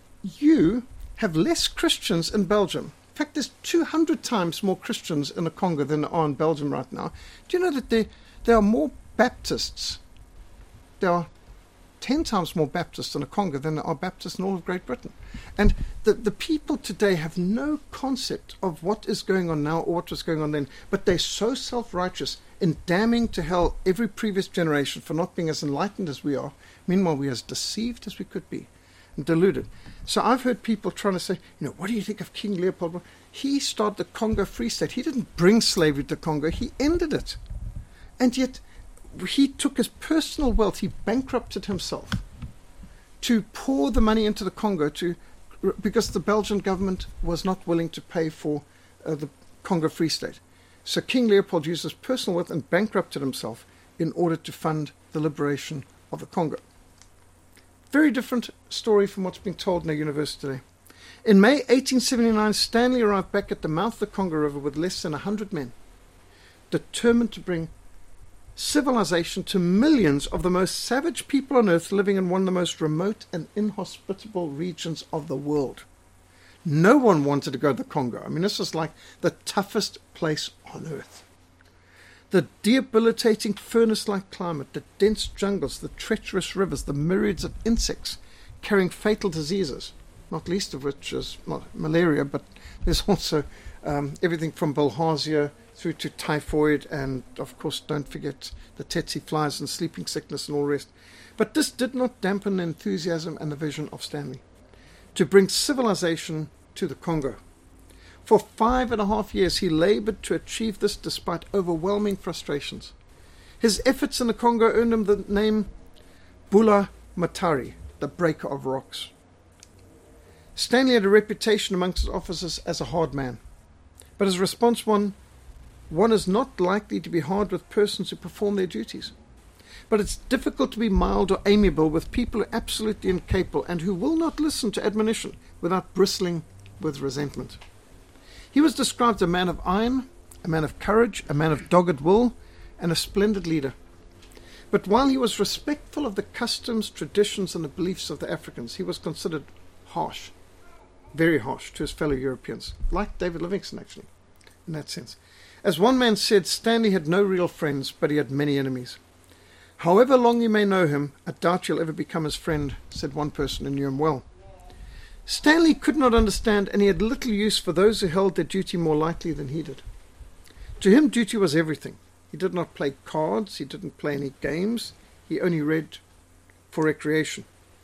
you have less Christians in Belgium. In fact, there's two hundred times more Christians in the Congo than there are in Belgium right now. Do you know that there, there are more Baptists? There are ten times more Baptists in the Congo than there are Baptists in all of Great Britain. And the, the people today have no concept of what is going on now or what was going on then, but they're so self-righteous in damning to hell every previous generation for not being as enlightened as we are. Meanwhile, we're as deceived as we could be and deluded. So I've heard people trying to say, you know, what do you think of King Leopold? He started the Congo Free State. He didn't bring slavery to Congo. He ended it. And yet he took his personal wealth, he bankrupted himself to pour the money into the Congo to, because the Belgian government was not willing to pay for uh, the Congo Free State. So King Leopold used his personal wealth and bankrupted himself in order to fund the liberation of the Congo. Very different story from what's being told in our university today. In May eighteen seventy-nine, Stanley arrived back at the mouth of the Congo River with less than one hundred men, determined to bring civilization to millions of the most savage people on earth living in one of the most remote and inhospitable regions of the world. No one wanted to go to the Congo. I mean, this was like the toughest place on earth. The debilitating furnace-like climate, the dense jungles, the treacherous rivers, the myriads of insects carrying fatal diseases, not least of which is not malaria, but there's also um, everything from bilharzia through to typhoid, and of course don't forget the tsetse flies and sleeping sickness and all the rest. But this did not dampen the enthusiasm and the vision of Stanley to bring civilization to the Congo. For five and a half years he labored to achieve this despite overwhelming frustrations. His efforts in the Congo earned him the name Bula Matari, the breaker of rocks. Stanley had a reputation amongst his officers as a hard man, but his response was, one is not likely to be hard with persons who perform their duties. But it's difficult to be mild or amiable with people who are absolutely incapable and who will not listen to admonition without bristling with resentment. He was described as a man of iron, a man of courage, a man of dogged will, and a splendid leader. But while he was respectful of the customs, traditions, and the beliefs of the Africans, he was considered harsh, very harsh to his fellow Europeans, like David Livingstone, actually, in that sense. As one man said, Stanley had no real friends, but he had many enemies. However long you may know him, I doubt you'll ever become his friend, said one person who knew him well. Stanley could not understand, and he had little use for those who held their duty more lightly than he did. To him, duty was everything. He did not play cards, he didn't play any games, he only read for recreation.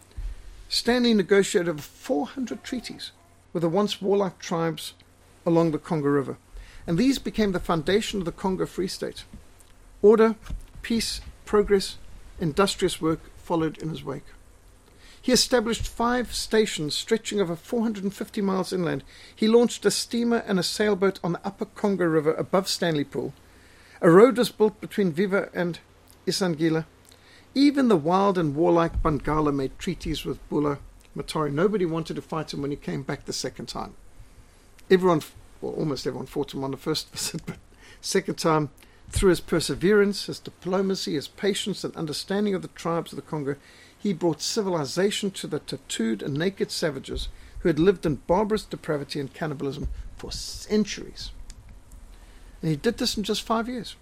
Stanley negotiated over four hundred treaties with the once warlike tribes along the Congo River, and these became the foundation of the Congo Free State. Order, peace, progress, industrious work followed in his wake. He established five stations stretching over four hundred fifty miles inland. He launched a steamer and a sailboat on the upper Congo River above Stanley Pool. A road was built between Viva and Isangila. Even the wild and warlike Bangala made treaties with Bula Matari. Nobody wanted to fight him when he came back the second time. Everyone, well, almost everyone fought him on the first visit, but second time, through his perseverance, his diplomacy, his patience and understanding of the tribes of the Congo, he brought civilization to the tattooed and naked savages who had lived in barbarous depravity and cannibalism for centuries. And he did this in just five years.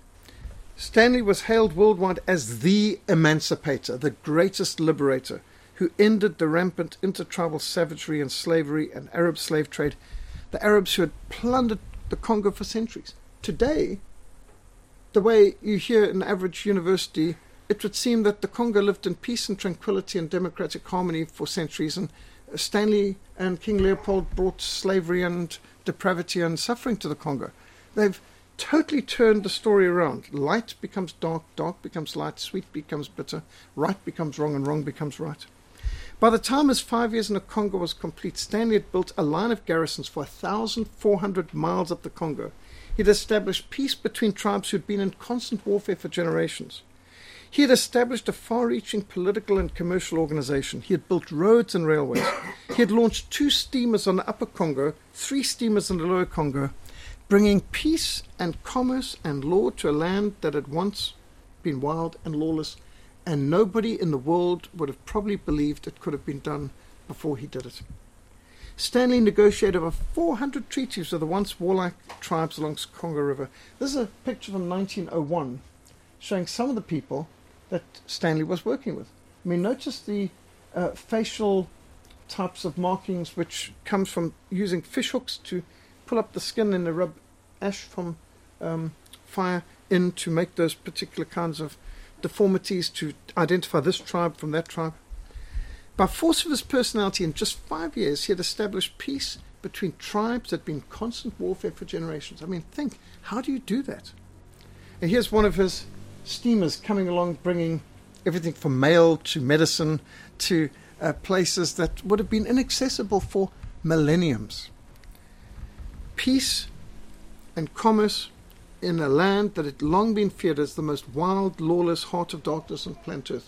Stanley was hailed worldwide as the emancipator, the greatest liberator, who ended the rampant intertribal savagery and slavery and Arab slave trade, the Arabs who had plundered the Congo for centuries. Today, the way you hear in average university, it would seem that the Congo lived in peace and tranquility and democratic harmony for centuries, and Stanley and King Leopold brought slavery and depravity and suffering to the Congo. They've totally turned the story around. Light becomes dark, dark becomes light, sweet becomes bitter, right becomes wrong, and wrong becomes right. By the time his five years in the Congo was complete, Stanley had built a line of garrisons for one thousand four hundred miles up the Congo. He had established peace between tribes who had been in constant warfare for generations. He had established a far-reaching political and commercial organization. He had built roads and railways. He had launched two steamers on the upper Congo, three steamers on the lower Congo, bringing peace and commerce and law to a land that had once been wild and lawless, and nobody in the world would have probably believed it could have been done before he did it. Stanley negotiated over four hundred treaties with the once warlike tribes along the Congo River. This is a picture from nineteen oh one showing some of the people that Stanley was working with. I mean, notice the uh, facial types of markings which comes from using fish hooks to pull up the skin and they rub ash from um, fire in to make those particular kinds of deformities to identify this tribe from that tribe. By force of his personality, in just five years, he had established peace between tribes that had been in constant warfare for generations. I mean, think, how do you do that? And here's one of his steamers coming along, bringing everything from mail to medicine to uh, places that would have been inaccessible for millenniums. Peace and commerce in a land that had long been feared as the most wild, lawless heart of darkness on planet Earth.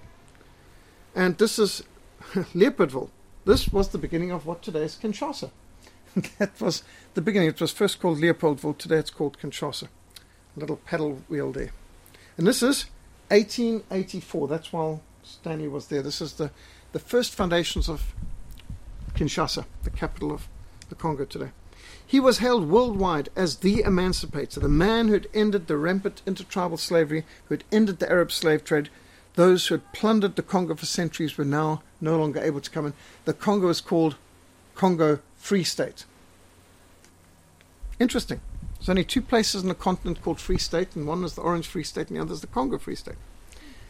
And this is Leopoldville. This was the beginning of what today is Kinshasa. That was the beginning. It was first called Leopoldville. Today it's called Kinshasa. A little paddle wheel there. And this is eighteen eighty-four. That's while Stanley was there. This is the, the first foundations of Kinshasa, the capital of the Congo today. He was hailed worldwide as the emancipator, the man who had ended the rampant intertribal slavery, who had ended the Arab slave trade. Those who had plundered the Congo for centuries were now no longer able to come in. The Congo is called Congo Free State. Interesting. There's only two places in the continent called Free State, and one is the Orange Free State and the other is the Congo Free State.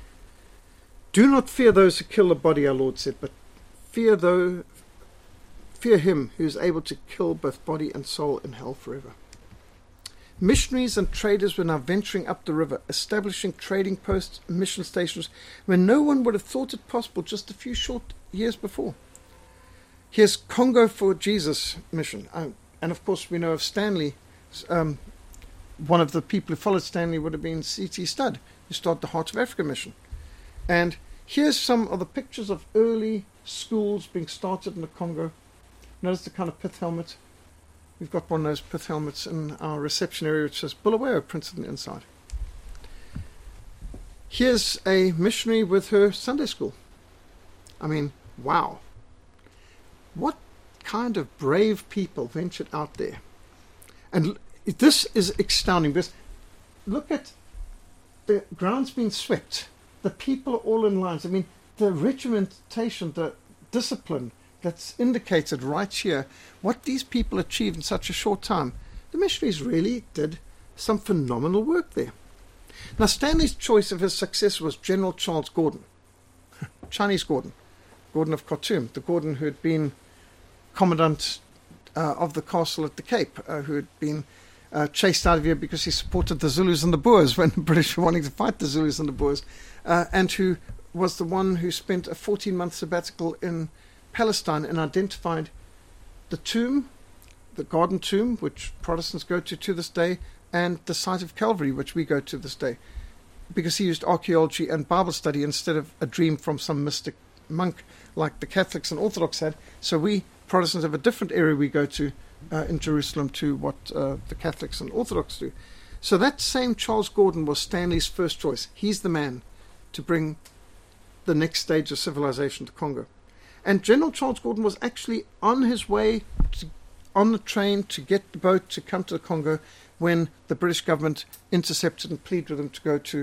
Do not fear those who kill the body, our Lord said, but fear those, fear him who is able to kill both body and soul in hell forever. Missionaries and traders were now venturing up the river, establishing trading posts and mission stations where no one would have thought it possible just a few short years before. Here's Congo for Jesus mission. Um, and of course we know of Stanley. Um, one of the people who followed Stanley would have been C T Studd, who started the Heart of Africa mission. And here's some of the pictures of early schools being started in the Congo. Notice the kind of pith helmet. We've got one of those pith helmets in our reception area which says Bulawayo printed on the inside. Here's a missionary with her Sunday school. I mean, wow. What kind of brave people ventured out there? And this is astounding because look at the grounds being swept. The people are all in lines. I mean, the regimentation, the discipline that's indicated right here, what these people achieved in such a short time. The missionaries really did some phenomenal work there. Now, Stanley's choice of his successor was General Charles Gordon, Chinese Gordon, Gordon of Khartoum, the Gordon who had been commandant uh, of the castle at the Cape, uh, who had been uh, chased out of here because he supported the Zulus and the Boers when the British were wanting to fight the Zulus and the Boers, uh, and who was the one who spent a fourteen-month sabbatical in Palestine and identified the tomb, the Garden Tomb, which Protestants go to to this day, and the site of Calvary, which we go to this day, because he used archaeology and Bible study instead of a dream from some mystic monk like the Catholics and Orthodox had. So we Protestants have a different area we go to uh, in Jerusalem to what uh, the Catholics and Orthodox do. So that same Charles Gordon was Stanley's first choice. He's the man to bring the next stage of civilization to Congo. And General Charles Gordon was actually on his way to, on the train to get the boat to come to the Congo when the British government intercepted and pleaded with him to go to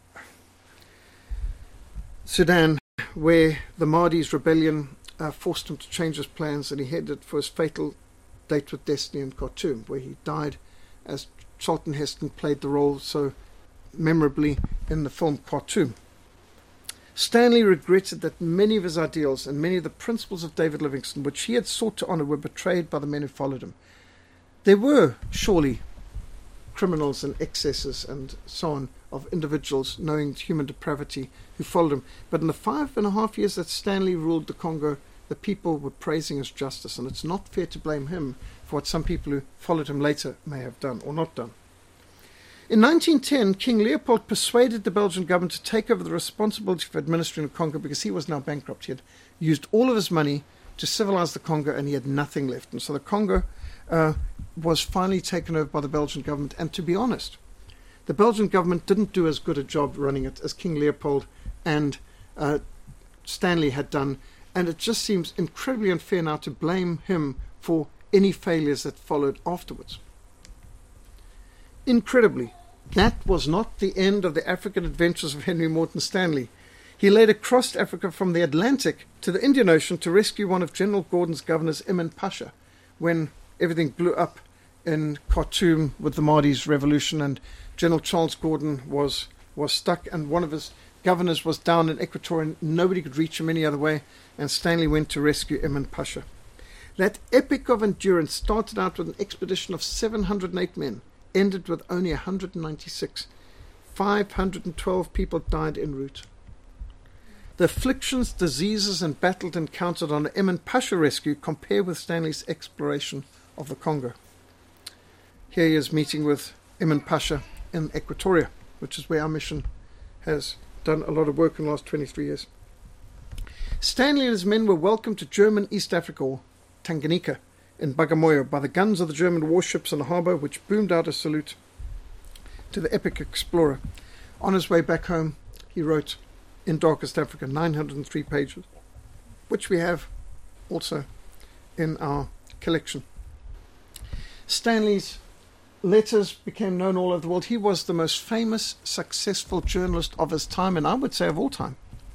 Sudan, where the Mahdi's rebellion uh, forced him to change his plans, and he headed for his fatal date with destiny in Khartoum, where he died as Charlton Heston played the role so memorably in the film Khartoum. Stanley regretted that many of his ideals and many of the principles of David Livingstone, which he had sought to honour, were betrayed by the men who followed him. There were surely criminals and excesses and so on of individuals knowing human depravity who followed him, but in the five and a half years that Stanley ruled the Congo, the people were praising his justice, and it's not fair to blame him for what some people who followed him later may have done or not done. In nineteen ten, King Leopold persuaded the Belgian government to take over the responsibility for administering the Congo because he was now bankrupt. He had used all of his money to civilize the Congo and he had nothing left. And so the Congo uh, was finally taken over by the Belgian government. And to be honest, the Belgian government didn't do as good a job running it as King Leopold and uh, Stanley had done. And it just seems incredibly unfair now to blame him for any failures that followed afterwards. Incredibly, that was not the end of the African adventures of Henry Morton Stanley. He later crossed Africa from the Atlantic to the Indian Ocean to rescue one of General Gordon's governors, Emin Pasha, when everything blew up in Khartoum with the Mahdi's revolution and General Charles Gordon was, was stuck and one of his governors was down in Equatorial. Nobody could reach him any other way, and Stanley went to rescue Emin Pasha. That epic of endurance started out with an expedition of seven hundred eight men, ended with only one hundred ninety-six. five hundred twelve people died en route. The afflictions, diseases, and battles encountered on the Emin Pasha rescue compare with Stanley's exploration of the Congo. Here he is meeting with Emin Pasha in Equatoria, which is where our mission has done a lot of work in the last twenty-three years. Stanley and his men were welcomed to German East Africa, or Tanganyika, in Bagamoyo by the guns of the German warships in the harbour, which boomed out a salute to the epic explorer. On his way back home, he wrote In Darkest Africa, nine hundred three pages, which we have also in our collection. Stanley's letters became known all over the world. He was the most famous, successful journalist of his time, and I would say of all time.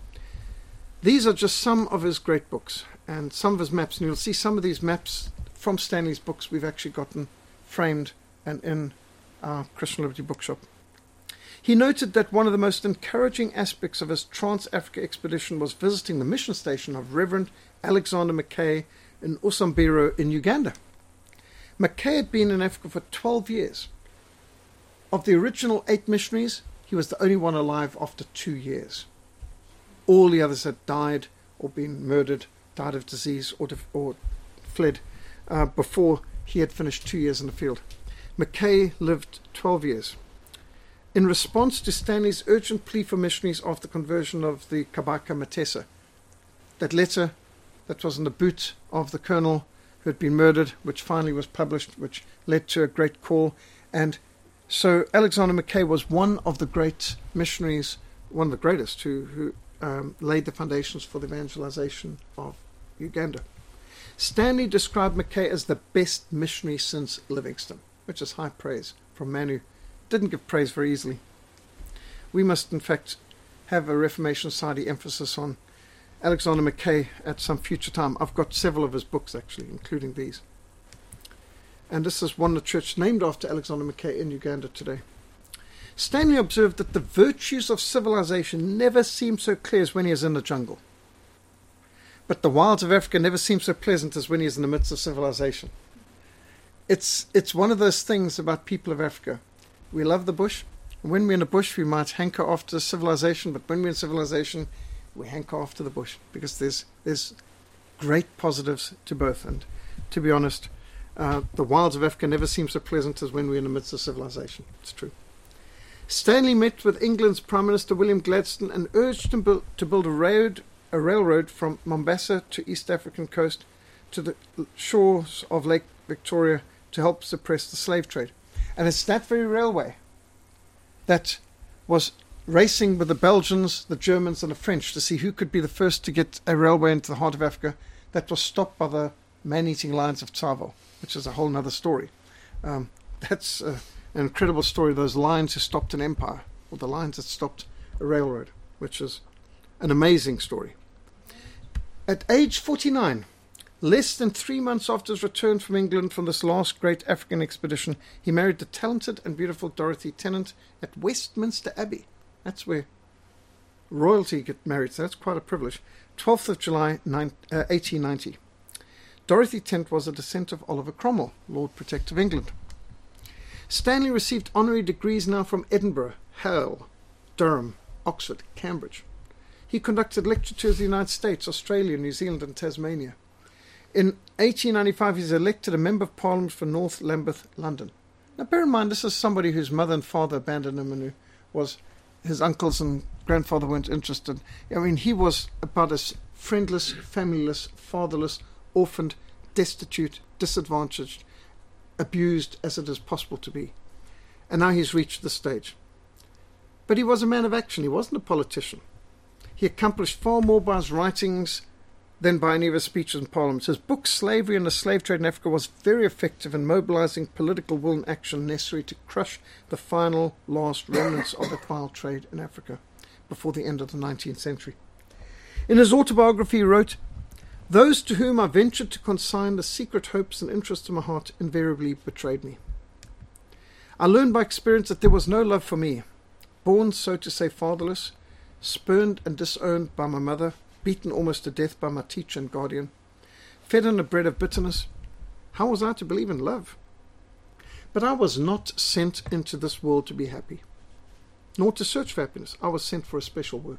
These are just some of his great books and some of his maps, and you'll see some of these maps from Stanley's books we've actually gotten framed and in our Christian Liberty bookshop. He noted that one of the most encouraging aspects of his Trans-Africa expedition was visiting the mission station of Reverend Alexander Mackay in Usambiro in Uganda. Mackay had been in Africa for twelve years. Of the original eight missionaries, he was the only one alive after two years. All the others had died or been murdered, died of disease or, def- or fled uh, before he had finished two years in the field. Mackay lived twelve years. In response to Stanley's urgent plea for missionaries after conversion of the Kabaka Matesa, that letter that was in the boot of the colonel who had been murdered, which finally was published, which led to a great call. And so Alexander Mackay was one of the great missionaries, one of the greatest, who, who um, laid the foundations for the evangelization of Uganda. Stanley described Mackay as the best missionary since Livingstone, which is high praise from a man who didn't give praise very easily. We must, in fact, have a Reformation Society emphasis on Alexander Mackay at some future time. I've got several of his books, actually, including these. And this is one of the church named after Alexander Mackay in Uganda today. Stanley observed that the virtues of civilization never seem so clear as when he is in the jungle. But the wilds of Africa never seem so pleasant as when he is in the midst of civilization. It's, it's one of those things about people of Africa. We love the bush. When we're in the bush, we might hanker after civilization, but when we're in civilization, we hanker after the bush, because there's there's great positives to both. And to be honest, uh, the wilds of Africa never seem so pleasant as when we're in the midst of civilization. It's true. Stanley met with England's Prime Minister William Gladstone and urged him build, to build a road, a railroad from Mombasa to East African coast to the shores of Lake Victoria to help suppress the slave trade. And it's that very railway that was racing with the Belgians, the Germans and the French to see who could be the first to get a railway into the heart of Africa, that was stopped by the man-eating lions of Tsavo, which is a whole other story. Um, that's uh, an incredible story, those lions who stopped an empire, or the lions that stopped a railroad, which is an amazing story. At age forty-nine, less than three months after his return from England from this last great African expedition, he married the talented and beautiful Dorothy Tennant at Westminster Abbey. That's where royalty get married, so that's quite a privilege. twelfth of July, eighteen ninety. Dorothy Tennant was a descendant of Oliver Cromwell, Lord Protector of England. Stanley received honorary degrees now from Edinburgh, Hull, Durham, Oxford, Cambridge. He conducted lecture tours of the United States, Australia, New Zealand and Tasmania. In eighteen ninety-five, he was elected a Member of Parliament for North Lambeth, London. Now, bear in mind, this is somebody whose mother and father abandoned him and who was, his uncles and grandfather weren't interested. I mean, he was about as friendless, familyless, fatherless, orphaned, destitute, disadvantaged, abused as it is possible to be. And now he's reached this stage. But he was a man of action. He wasn't a politician. He accomplished far more by his writings than by any of his speeches in Parliament. His book, Slavery and the Slave Trade in Africa, was very effective in mobilizing political will and action necessary to crush the final last remnants of the vile trade in Africa before the end of the nineteenth century. In his autobiography, he wrote, "Those to whom I ventured to consign the secret hopes and interests of my heart invariably betrayed me. I learned by experience that there was no love for me, born, so to say, fatherless, spurned and disowned by my mother, beaten almost to death by my teacher and guardian, fed on the bread of bitterness. How was I to believe in love? But I was not sent into this world to be happy, nor to search for happiness. I was sent for a special work."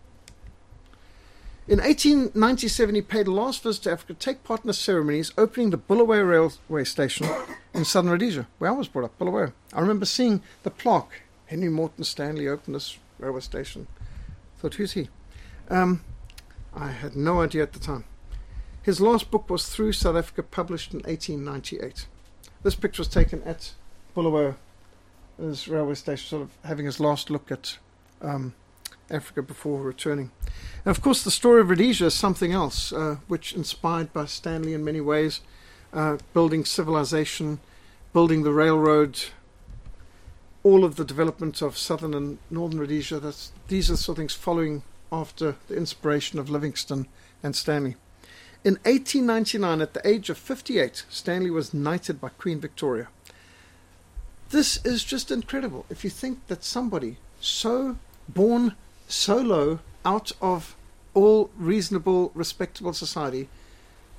In eighteen ninety-seven, he paid a last visit to Africa to take part in the ceremonies opening the Bulawayo railway station in southern Rhodesia, where I was brought up, Bulawayo. I remember seeing the plaque, Henry Morton Stanley opened this railway station. I thought, who's he? Um... I had no idea at the time. His last book was Through South Africa, published in eighteen ninety-eight. This picture was taken at Bulawayo, his railway station, sort of having his last look at um, Africa before returning. And of course, the story of Rhodesia is something else, uh, which inspired by Stanley in many ways, uh, building civilization, building the railroad, all of the development of southern and northern Rhodesia. That's, these are the sort of things following after the inspiration of Livingstone and Stanley. In eighteen ninety-nine, at the age of fifty-eight, Stanley was knighted by Queen Victoria. This is just incredible. If you think that somebody so born so low, out of all reasonable, respectable society,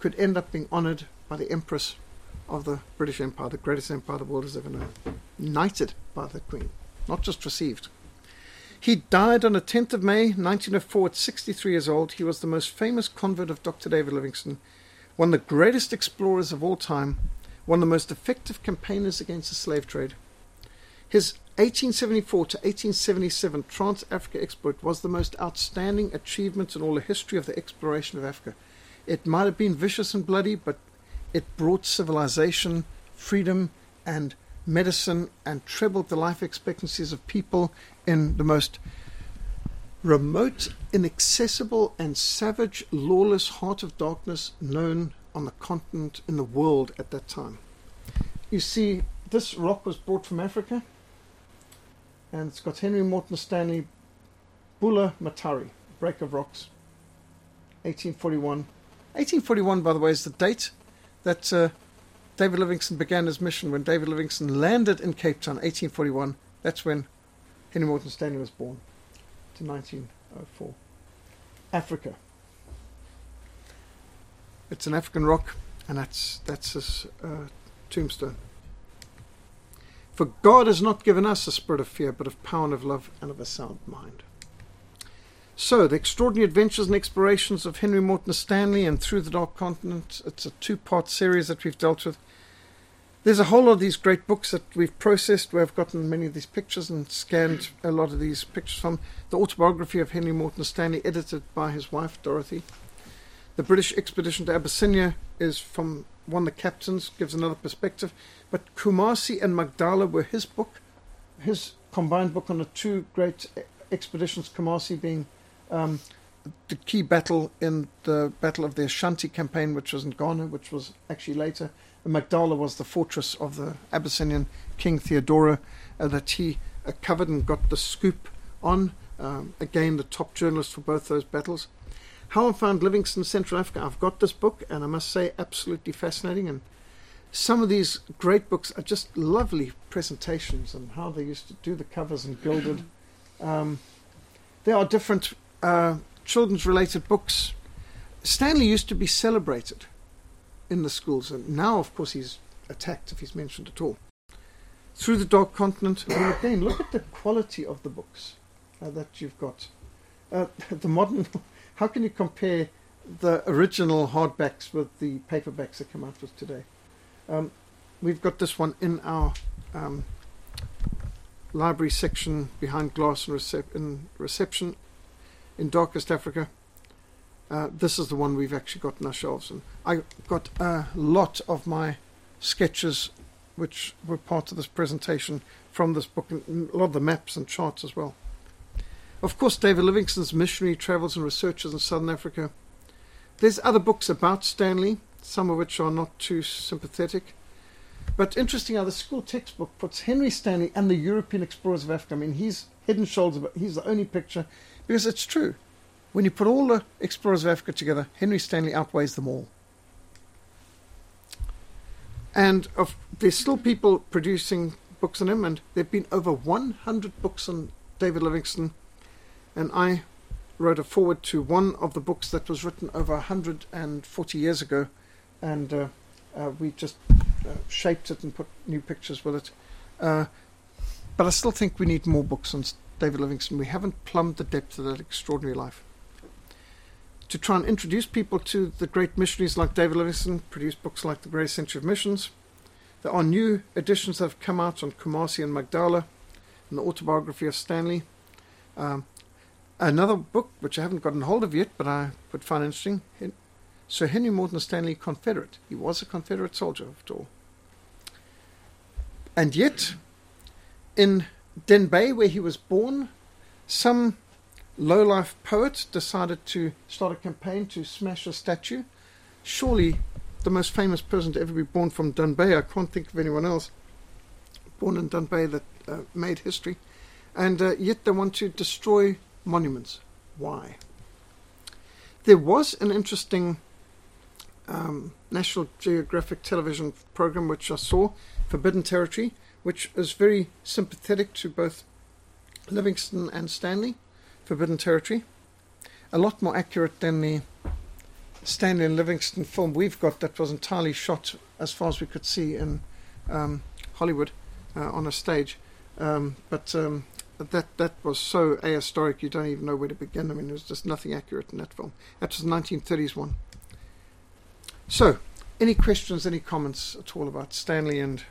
could end up being honoured by the Empress of the British Empire, the greatest empire the world has ever known, knighted by the Queen, not just received. He died on the tenth of May nineteen oh four at sixty-three years old. He was the most famous convert of Doctor David Livingstone, one of the greatest explorers of all time, one of the most effective campaigners against the slave trade. His eighteen seventy-four to eighteen seventy-seven Trans-Africa exploit was the most outstanding achievement in all the history of the exploration of Africa. It might have been vicious and bloody, but it brought civilization, freedom, and medicine, and trebled the life expectancies of people in the most remote, inaccessible, and savage, lawless heart of darkness known on the continent in the world at that time. You see, this rock was brought from Africa, and it's got Henry Morton Stanley, Bula Matari, Break of Rocks, eighteen forty-one. eighteen forty-one, by the way, is the date that uh, David Livingstone began his mission. When David Livingstone landed in Cape Town, eighteen forty-one, that's when Henry Morton Stanley was born, to nineteen oh four. Africa. It's an African rock, and that's, that's his uh, tombstone. For God has not given us a spirit of fear, but of power and of love and of a sound mind. So, the extraordinary adventures and explorations of Henry Morton Stanley and Through the Dark Continent. It's a two-part series that we've dealt with. There's a whole lot of these great books that we've processed, where I've gotten many of these pictures and scanned a lot of these pictures from. The autobiography of Henry Morton Stanley, edited by his wife, Dorothy. The British expedition to Abyssinia is from one of the captains, gives another perspective. But Kumasi and Magdala were his book, his combined book on the two great expeditions, Kumasi being um, the key battle in the Battle of the Ashanti campaign, which was in Ghana, which was actually later. And Magdala was the fortress of the Abyssinian King Theodora uh, that he uh, covered and got the scoop on. Um, again, the top journalist for both those battles. How I Found Livingstone, Central Africa. I've got this book, and I must say, absolutely fascinating. And some of these great books are just lovely presentations, and how they used to do the covers and gilded. Um, there are different uh, children's-related books. Stanley used to be celebrated in the schools, and now, of course, he's attacked if he's mentioned at all. Through the Dark Continent. I mean, again, look at the quality of the books uh, that you've got. Uh, the modern... How can you compare the original hardbacks with the paperbacks that come out with today? Um, we've got this one in our um, library section behind glass and recep- in reception in Darkest Africa. Uh, this is the one we've actually got on our shelves. And I got a lot of my sketches, which were part of this presentation, from this book, and a lot of the maps and charts as well. Of course, David Livingstone's missionary travels and researches in Southern Africa. There's other books about Stanley, some of which are not too sympathetic. But interesting how the school textbook puts Henry Stanley and the European explorers of Africa. I mean, he's head and shoulders, but he's the only picture, because it's true. When you put all the explorers of Africa together, Henry Stanley outweighs them all. And of, there's still people producing books on him, and there have been over one hundred books on David Livingstone. And I wrote a foreword to one of the books that was written over one hundred forty years ago, and uh, uh, we just uh, shaped it and put new pictures with it. Uh, but I still think we need more books on David Livingstone. We haven't plumbed the depth of that extraordinary life. To try and introduce people to the great missionaries like David Livingstone, produce books like The Greatest Century of Missions. There are new editions that have come out on Kumasi and Magdala, and the autobiography of Stanley. Um, Another book, which I haven't gotten hold of yet, but I would find interesting, Sir Henry Morton Stanley, Confederate. He was a Confederate soldier, after all. And yet, in Denbigh, where he was born, some low-life poet decided to start a campaign to smash a statue. Surely the most famous person to ever be born from Denbigh. I can't think of anyone else born in Denbigh that uh, made history. And uh, yet they want to destroy monuments. Why? There was an interesting um, National Geographic television program which I saw, Forbidden Territory, which is very sympathetic to both Livingstone and Stanley. Forbidden Territory, a lot more accurate than the Stanley and Livingstone film we've got that was entirely shot, as far as we could see, in um, Hollywood uh, on a stage. Um, but um, that that was so ahistoric you don't even know where to begin. I mean, there was just nothing accurate in that film. That was the nineteen thirties one. So, any questions, any comments at all about Stanley and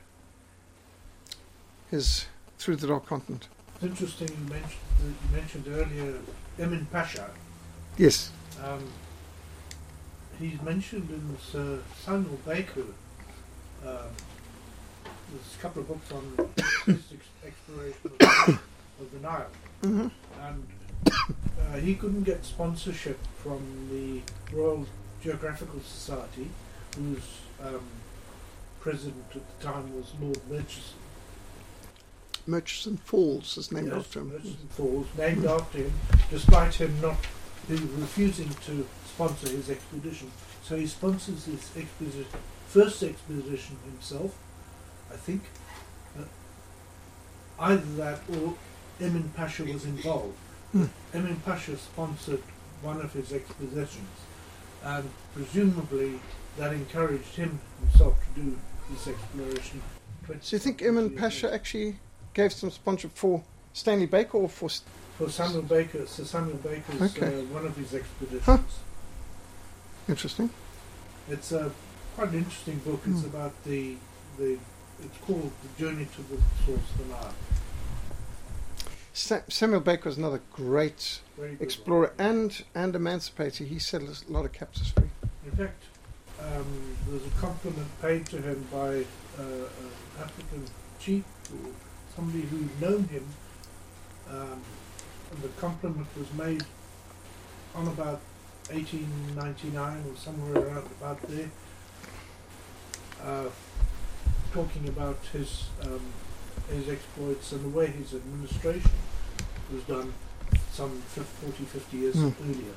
his Through the Dark Continent? It's interesting you mentioned, you mentioned earlier Emin Pasha. Yes. Um, he's mentioned in Sir Samuel Baker. Um, there's a couple of books on his exploration of the, of the Nile. Mm-hmm. And uh, he couldn't get sponsorship from the Royal Geographical Society, whose um, president at the time was Lord Murchison. Murchison Falls is named yes, after him. Murchison Falls, named after him, despite him not be refusing to sponsor his expedition. So he sponsors his expedition, first expedition himself, I think. Uh, either that or Emin Pasha was involved. Hmm. Emin Pasha sponsored one of his expeditions, and presumably that encouraged him himself to do this exploration. So you think Emin Pasha actually gave some sponsorship for Stanley Baker or for... St- For Samuel Baker, Sir Samuel Baker's Okay. uh, one of his expeditions. Huh. Interesting. It's a quite an interesting book. It's Hmm. about the the. It's called The Journey to the Source of the Nile. Sa- Samuel Baker was another great Very good explorer one. and, and emancipator. He set a lot of captives free. In fact, um, there's a compliment paid to him by uh, an African chief or somebody who'd known him. Um, and the compliment was made on about eighteen ninety-nine or somewhere around about there, uh, talking about his um, his exploits and the way his administration was done some forty, fifty years Hmm. earlier.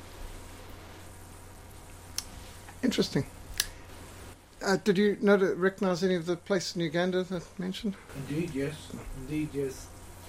Interesting. Uh, did you know to recognise any of the places in Uganda that mentioned? Indeed, yes. Indeed, yes.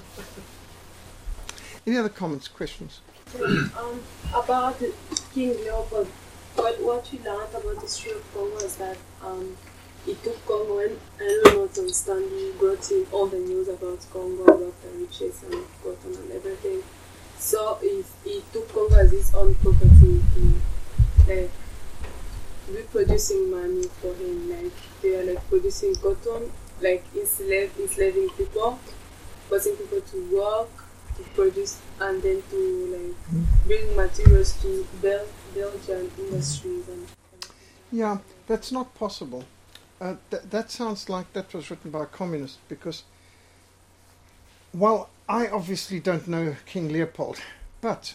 Any other comments, questions? um, about King Leopold, what, what we learned about the history of Congo is that um, he took Congo and Elon Stanley brought in all the news about Congo, about the riches and cotton and everything. So he, he took Congo as his own property to like reproducing money for him. Like they are like producing cotton, like enslave, enslaving people, forcing people to work, to produce, and then to like bring materials to build Belgian industries. And Yeah, that's not possible. Uh, th- that sounds like that was written by a communist, because, well, I obviously don't know King Leopold, but,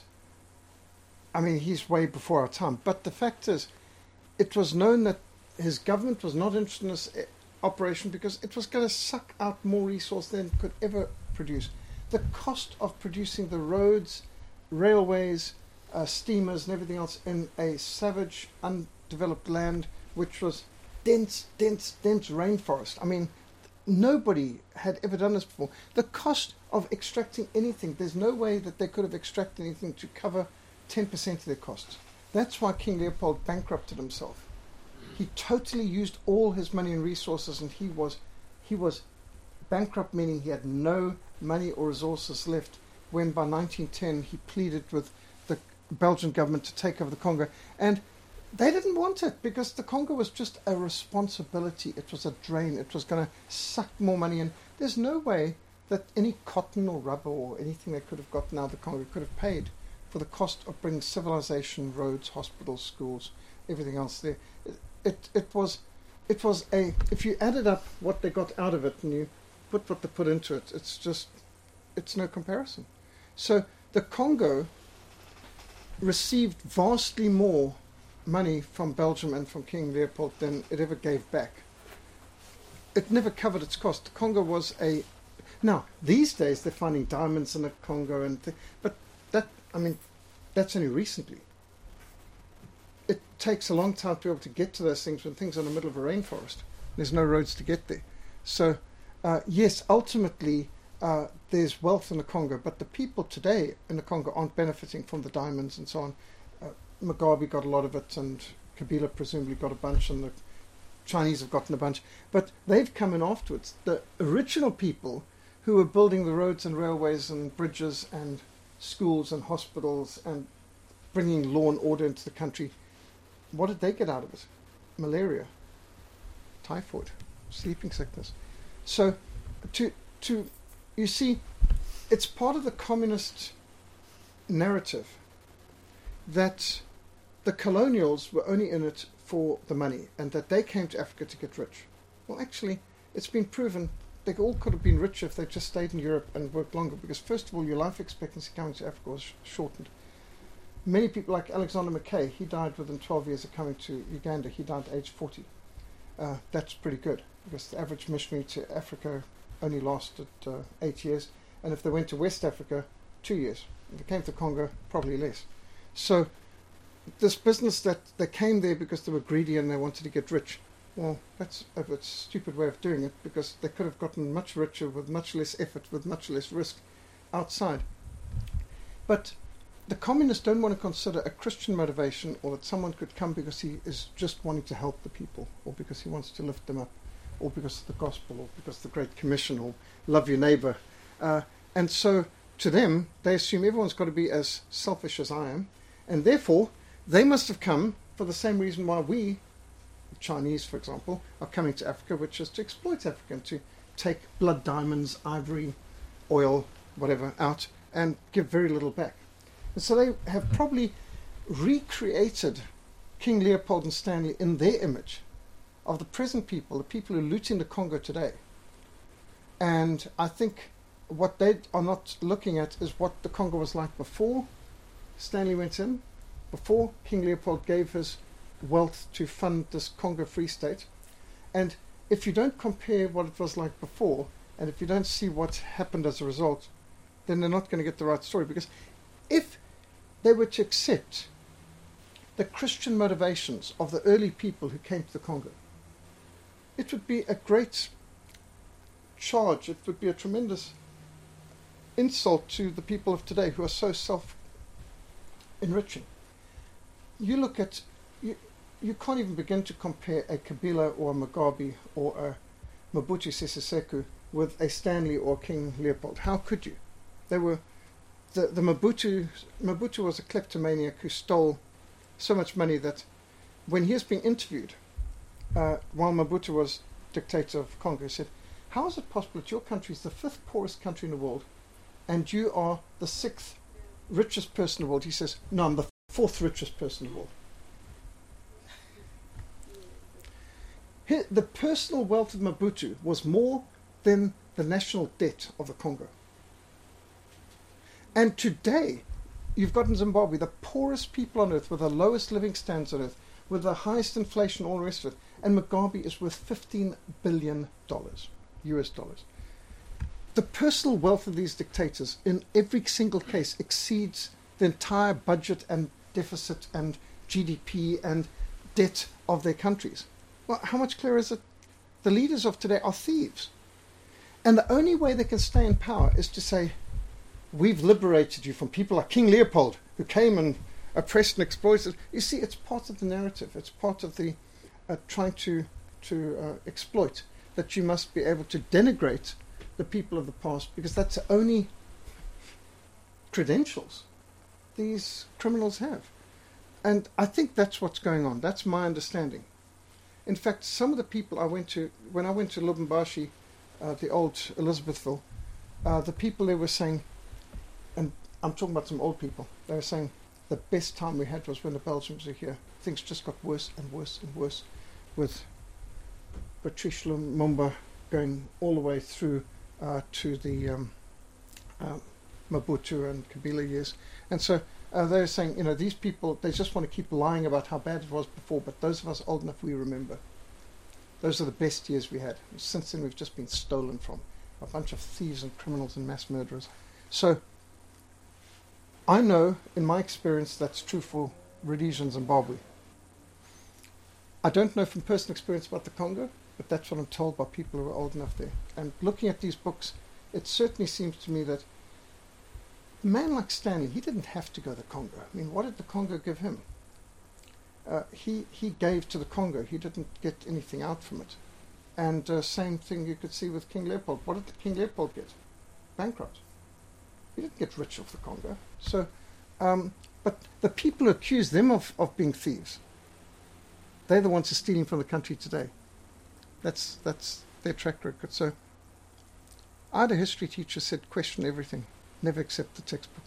I mean, he's way before our time. But the fact is, it was known that his government was not interested in this uh, operation because it was going to suck out more resource than it could ever produce. The cost of producing the roads, railways, uh, steamers and everything else in a savage, undeveloped land, which was dense, dense, dense rainforest. I mean, nobody had ever done this before. The cost of extracting anything, there's no way that they could have extracted anything to cover ten percent of their costs. That's why King Leopold bankrupted himself. He totally used all his money and resources, and he was, he was bankrupt, meaning he had no money or resources left, when by nineteen ten he pleaded with the Belgian government to take over the Congo. And they didn't want it, because the Congo was just a responsibility. It was a drain. It was going to suck more money in. There's no way that any cotton or rubber or anything they could have gotten out of the Congo could have paid for the cost of bringing civilization, roads, hospitals, schools, everything else there. It, it, it was, it was a, if you added up what they got out of it and you put what they put into it, it's just, it's no comparison. So the Congo received vastly more money from Belgium and from King Leopold than it ever gave back. It never covered its cost. The Congo was a... Now, these days they're finding diamonds in the Congo, and th- but that, I mean, that's only recently. It takes a long time to be able to get to those things when things are in the middle of a rainforest. There's no roads to get there. So, uh, yes, ultimately uh, there's wealth in the Congo, but the people today in the Congo aren't benefiting from the diamonds and so on. Uh, Mugabe got a lot of it, and Kabila presumably got a bunch, and the Chinese have gotten a bunch. But they've come in afterwards. The original people who were building the roads and railways and bridges and schools and hospitals and bringing law and order into the country, what did they get out of it? Malaria, typhoid, sleeping sickness. So, to to you see, it's part of the communist narrative that the colonials were only in it for the money and that they came to Africa to get rich. Well, actually, it's been proven they all could have been richer if they just stayed in Europe and worked longer, because first of all, your life expectancy coming to Africa was sh- shortened. Many people like Alexander Mackay, he died within twelve years of coming to Uganda. He died at age forty. Uh, that's pretty good, because the average missionary to Africa only lasted uh, eight years, and if they went to West Africa, two years. If they came to Congo, probably less. So this business that they came there because they were greedy and they wanted to get rich, well, that's a bit stupid way of doing it, because they could have gotten much richer with much less effort, with much less risk outside. But the communists don't want to consider a Christian motivation, or that someone could come because he is just wanting to help the people, or because he wants to lift them up, or because of the gospel, or because of the Great Commission, or love your neighbor. Uh, and so to them, they assume everyone's got to be as selfish as I am, and therefore they must have come for the same reason why we, the Chinese, for example, are coming to Africa, which is to exploit Africa and to take blood diamonds, ivory, oil, whatever, out and give very little back. And so they have probably recreated King Leopold and Stanley in their image of the present people, the people who are looting the Congo today. And I think what they are not looking at is what the Congo was like before Stanley went in, before King Leopold gave his wealth to fund this Congo Free State. And if you don't compare what it was like before, and if you don't see what happened as a result, then they're not going to get the right story. Because if they were to accept the Christian motivations of the early people who came to the Congo, it would be a great charge, it would be a tremendous insult to the people of today who are so self-enriching. You look at, you, you can't even begin to compare a Kabila or a Mugabe or a Mobutu Sese Seko with a Stanley or King Leopold. How could you? They were, the, the Mobutu, Mobutu was a kleptomaniac who stole so much money that when he was being interviewed, uh, while Mobutu was dictator of Congo, he said, how is it possible that your country is the fifth poorest country in the world and you are the sixth richest person in the world? He says, no, I'm the fourth richest person in the world. Here, the personal wealth of Mobutu was more than the national debt of the Congo. And today, you've got in Zimbabwe the poorest people on earth with the lowest living standards on earth, with the highest inflation, all the rest of it. And Mugabe is worth fifteen billion dollars, U S dollars. The personal wealth of these dictators in every single case exceeds the entire budget and deficit and G D P and debt of their countries. Well, how much clearer is it? The leaders of today are thieves. And the only way they can stay in power is to say, we've liberated you from people like King Leopold, who came and oppressed and exploited. You see, it's part of the narrative. It's part of the uh, trying to, to uh, exploit, that you must be able to denigrate the people of the past, because that's the only credentials these criminals have. And I think that's what's going on. That's my understanding. In fact, some of the people I went to, when I went to Lubumbashi, uh, the old Elizabethville, uh, the people there were saying, and I'm talking about some old people, they were saying the best time we had was when the Belgians were here. Things just got worse and worse and worse, with Patrice Lumumba going all the way through uh, to the um, uh, Mobutu and Kabila years. And so uh, they were saying, you know, these people, they just want to keep lying about how bad it was before, but those of us old enough, we remember. Those are the best years we had. Since then, we've just been stolen from. A bunch of thieves and criminals and mass murderers. So I know, in my experience, that's true for Rhodesia and Zimbabwe. I don't know from personal experience about the Congo, but that's what I'm told by people who are old enough there. And looking at these books, it certainly seems to me that a man like Stanley, he didn't have to go to the Congo. I mean, what did the Congo give him? uh, he, he gave to the Congo. He didn't get anything out from it. And uh, same thing you could see with King Leopold. What did King Leopold get? Bankrupt. He didn't get rich off the Congo. So, um, but the people who accuse them of, of being thieves, they're the ones who are stealing from the country today. That's that's their track record. So I had a history teacher said, question everything, never accept the textbook.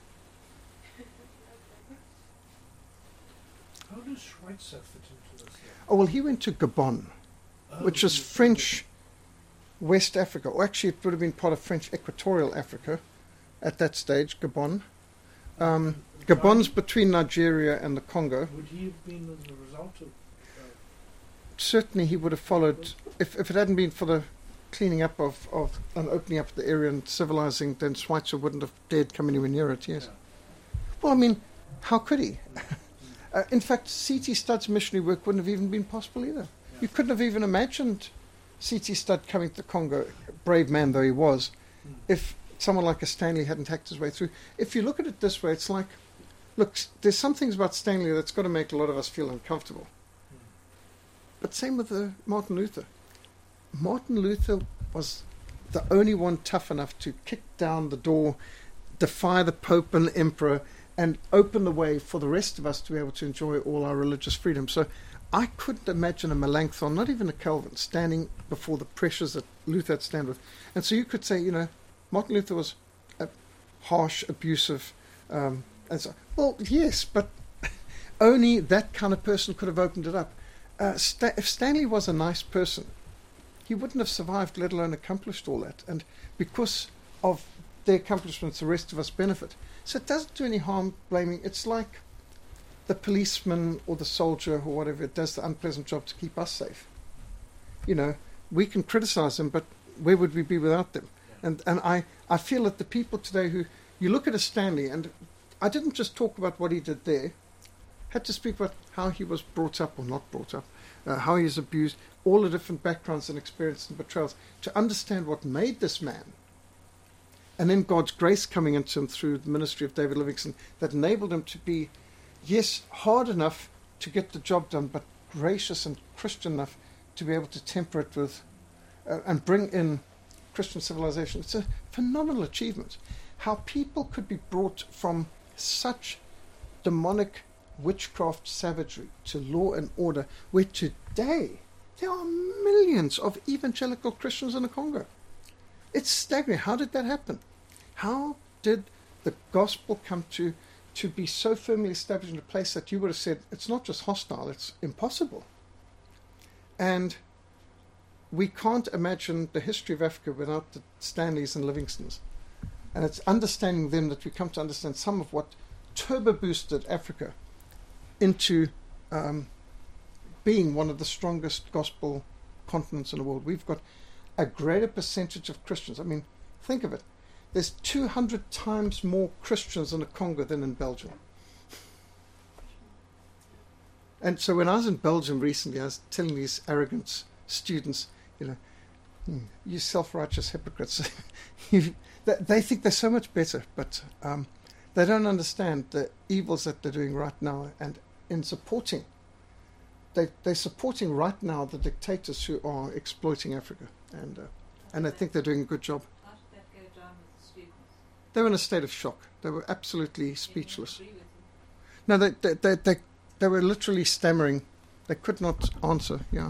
How does Schweitzer fit into this? Oh, well, he went to Gabon, Oh, which is French West Africa. Or actually, it would have been part of French Equatorial Africa at that stage, Gabon. Um, Gabon's between Nigeria and the Congo. Would he have been as a result of... Uh, Certainly he would have followed, if, if it hadn't been for the cleaning up of, of and opening up the area and civilizing, then Schweitzer wouldn't have dared come anywhere near it, yes. Yeah. Well, I mean, how could he? uh, in fact, C T Studd's missionary work wouldn't have even been possible either. Yeah. You couldn't have even imagined C T Studd coming to the Congo, brave man though he was, Mm. if someone like a Stanley hadn't hacked his way through. If you look at it this way, it's like, look, there's some things about Stanley that's got to make a lot of us feel uncomfortable. Mm. But same with uh, Martin Luther. Martin Luther was the only one tough enough to kick down the door, defy the Pope and the Emperor, and open the way for the rest of us to be able to enjoy all our religious freedom. So I couldn't imagine a Melanchthon, not even a Calvin, standing before the pressures that Luther had to stand with. And so you could say, you know, Martin Luther was a harsh, abusive, um, and so, well, yes, but only that kind of person could have opened it up. Uh, Sta- if Stanley was a nice person, he wouldn't have survived, let alone accomplished all that. And because of their accomplishments, the rest of us benefit. So it doesn't do any harm blaming. It's like the policeman or the soldier or whatever, it does the unpleasant job to keep us safe. You know, we can criticize them, but where would we be without them? Yeah. And and I, I feel that the people today who, you look at a Stanley, and I didn't just talk about what he did there, had to speak about how he was brought up or not brought up, uh, how he was abused, all the different backgrounds and experiences and betrayals, to understand what made this man. And then God's grace coming into him through the ministry of David Livingstone that enabled him to be, yes, hard enough to get the job done, but gracious and Christian enough to be able to temper it with uh, and bring in Christian civilization. It's a phenomenal achievement. How people could be brought from such demonic witchcraft savagery to law and order, where today there are millions of evangelical Christians in the Congo. It's staggering. How did that happen? How did the gospel come to to be so firmly established in a place that you would have said it's not just hostile, it's impossible? And we can't imagine the history of Africa without the Stanleys and Livingstones. And it's understanding them that we come to understand some of what turbo boosted Africa into um, being one of the strongest gospel continents in the world. We've got a greater percentage of Christians. I mean, think of it. There's two hundred times more Christians in the Congo than in Belgium. And so when I was in Belgium recently, I was telling these arrogant students, you know, you self-righteous hypocrites. you, they, they think they're so much better, but um, they don't understand the evils that they're doing right now. And in supporting, they, they're supporting right now the dictators who are exploiting Africa. And uh, and I think they're doing a good job. How did that go down with the students? They were in a state of shock. They were absolutely speechless. They didn't agree with No, they they, they they they were literally stammering. They could not answer. Yeah.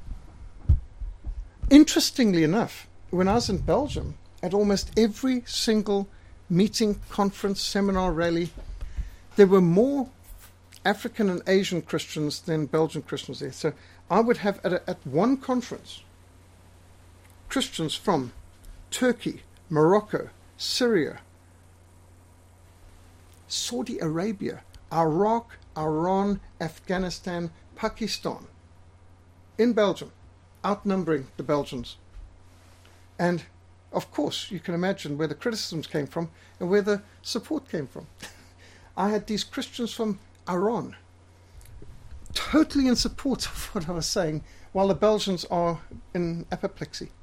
Interestingly enough, when I was in Belgium, at almost every single meeting, conference, seminar, rally, there were more African and Asian Christians than Belgian Christians there. So I would have at a, at one conference Christians from Turkey, Morocco, Syria, Saudi Arabia, Iraq, Iran, Afghanistan, Pakistan, in Belgium, outnumbering the Belgians. And of course, you can imagine where the criticisms came from and where the support came from. I had these Christians from Iran, totally in support of what I was saying, while the Belgians are in apoplexy.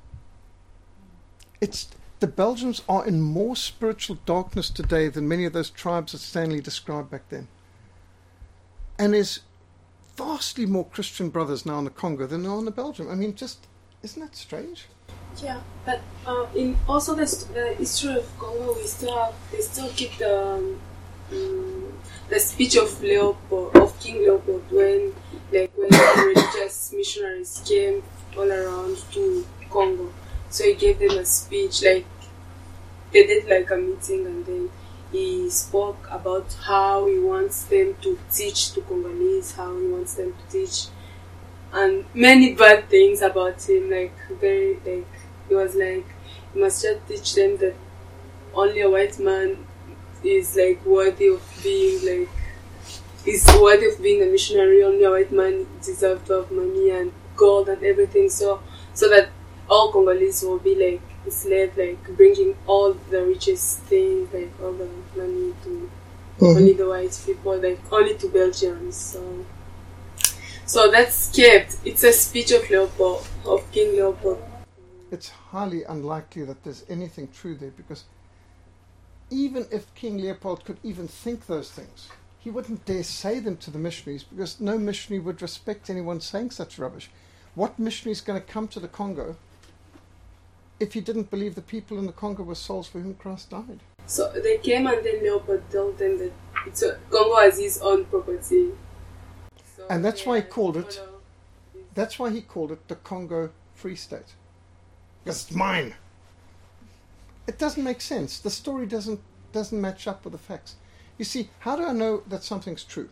It's the Belgians are in more spiritual darkness today than many of those tribes that Stanley described back then. And there's vastly more Christian brothers now in the Congo than there are in the Belgium. I mean, just, isn't that strange? Yeah, but uh, in also the, st- the history of Congo, we still have, they still keep the um, um, the speech of Leopold, of King Leopold, when like when religious missionaries came all around to Congo. So he gave them a speech, like they did like a meeting, and then he spoke about how he wants them to teach to Congolese, how he wants them to teach, and many bad things about him. Like very like he was like, you must just teach them that only a white man is like worthy of being like is worthy of being a missionary. Only a white man deserves to have money and gold and everything. So so that all Congolese will be like enslaved, like bringing all the richest things, like all the money to mm-hmm. only the white people, like only to Belgians. So so that's kept. It's a speech of Leopold, of King Leopold. It's highly unlikely that there's anything true there, because even if King Leopold could even think those things, he wouldn't dare say them to the missionaries, because no missionary would respect anyone saying such rubbish. What missionary is going to come to the Congo if he didn't believe the people in the Congo were souls for whom Christ died? So they came, and then Leopold told them that it's a, Congo has his own property. So and that's why he called it, his... that's why he called it the Congo Free State. Because it's mine. It doesn't make sense. The story doesn't doesn't match up with the facts. You see, how do I know that something's true?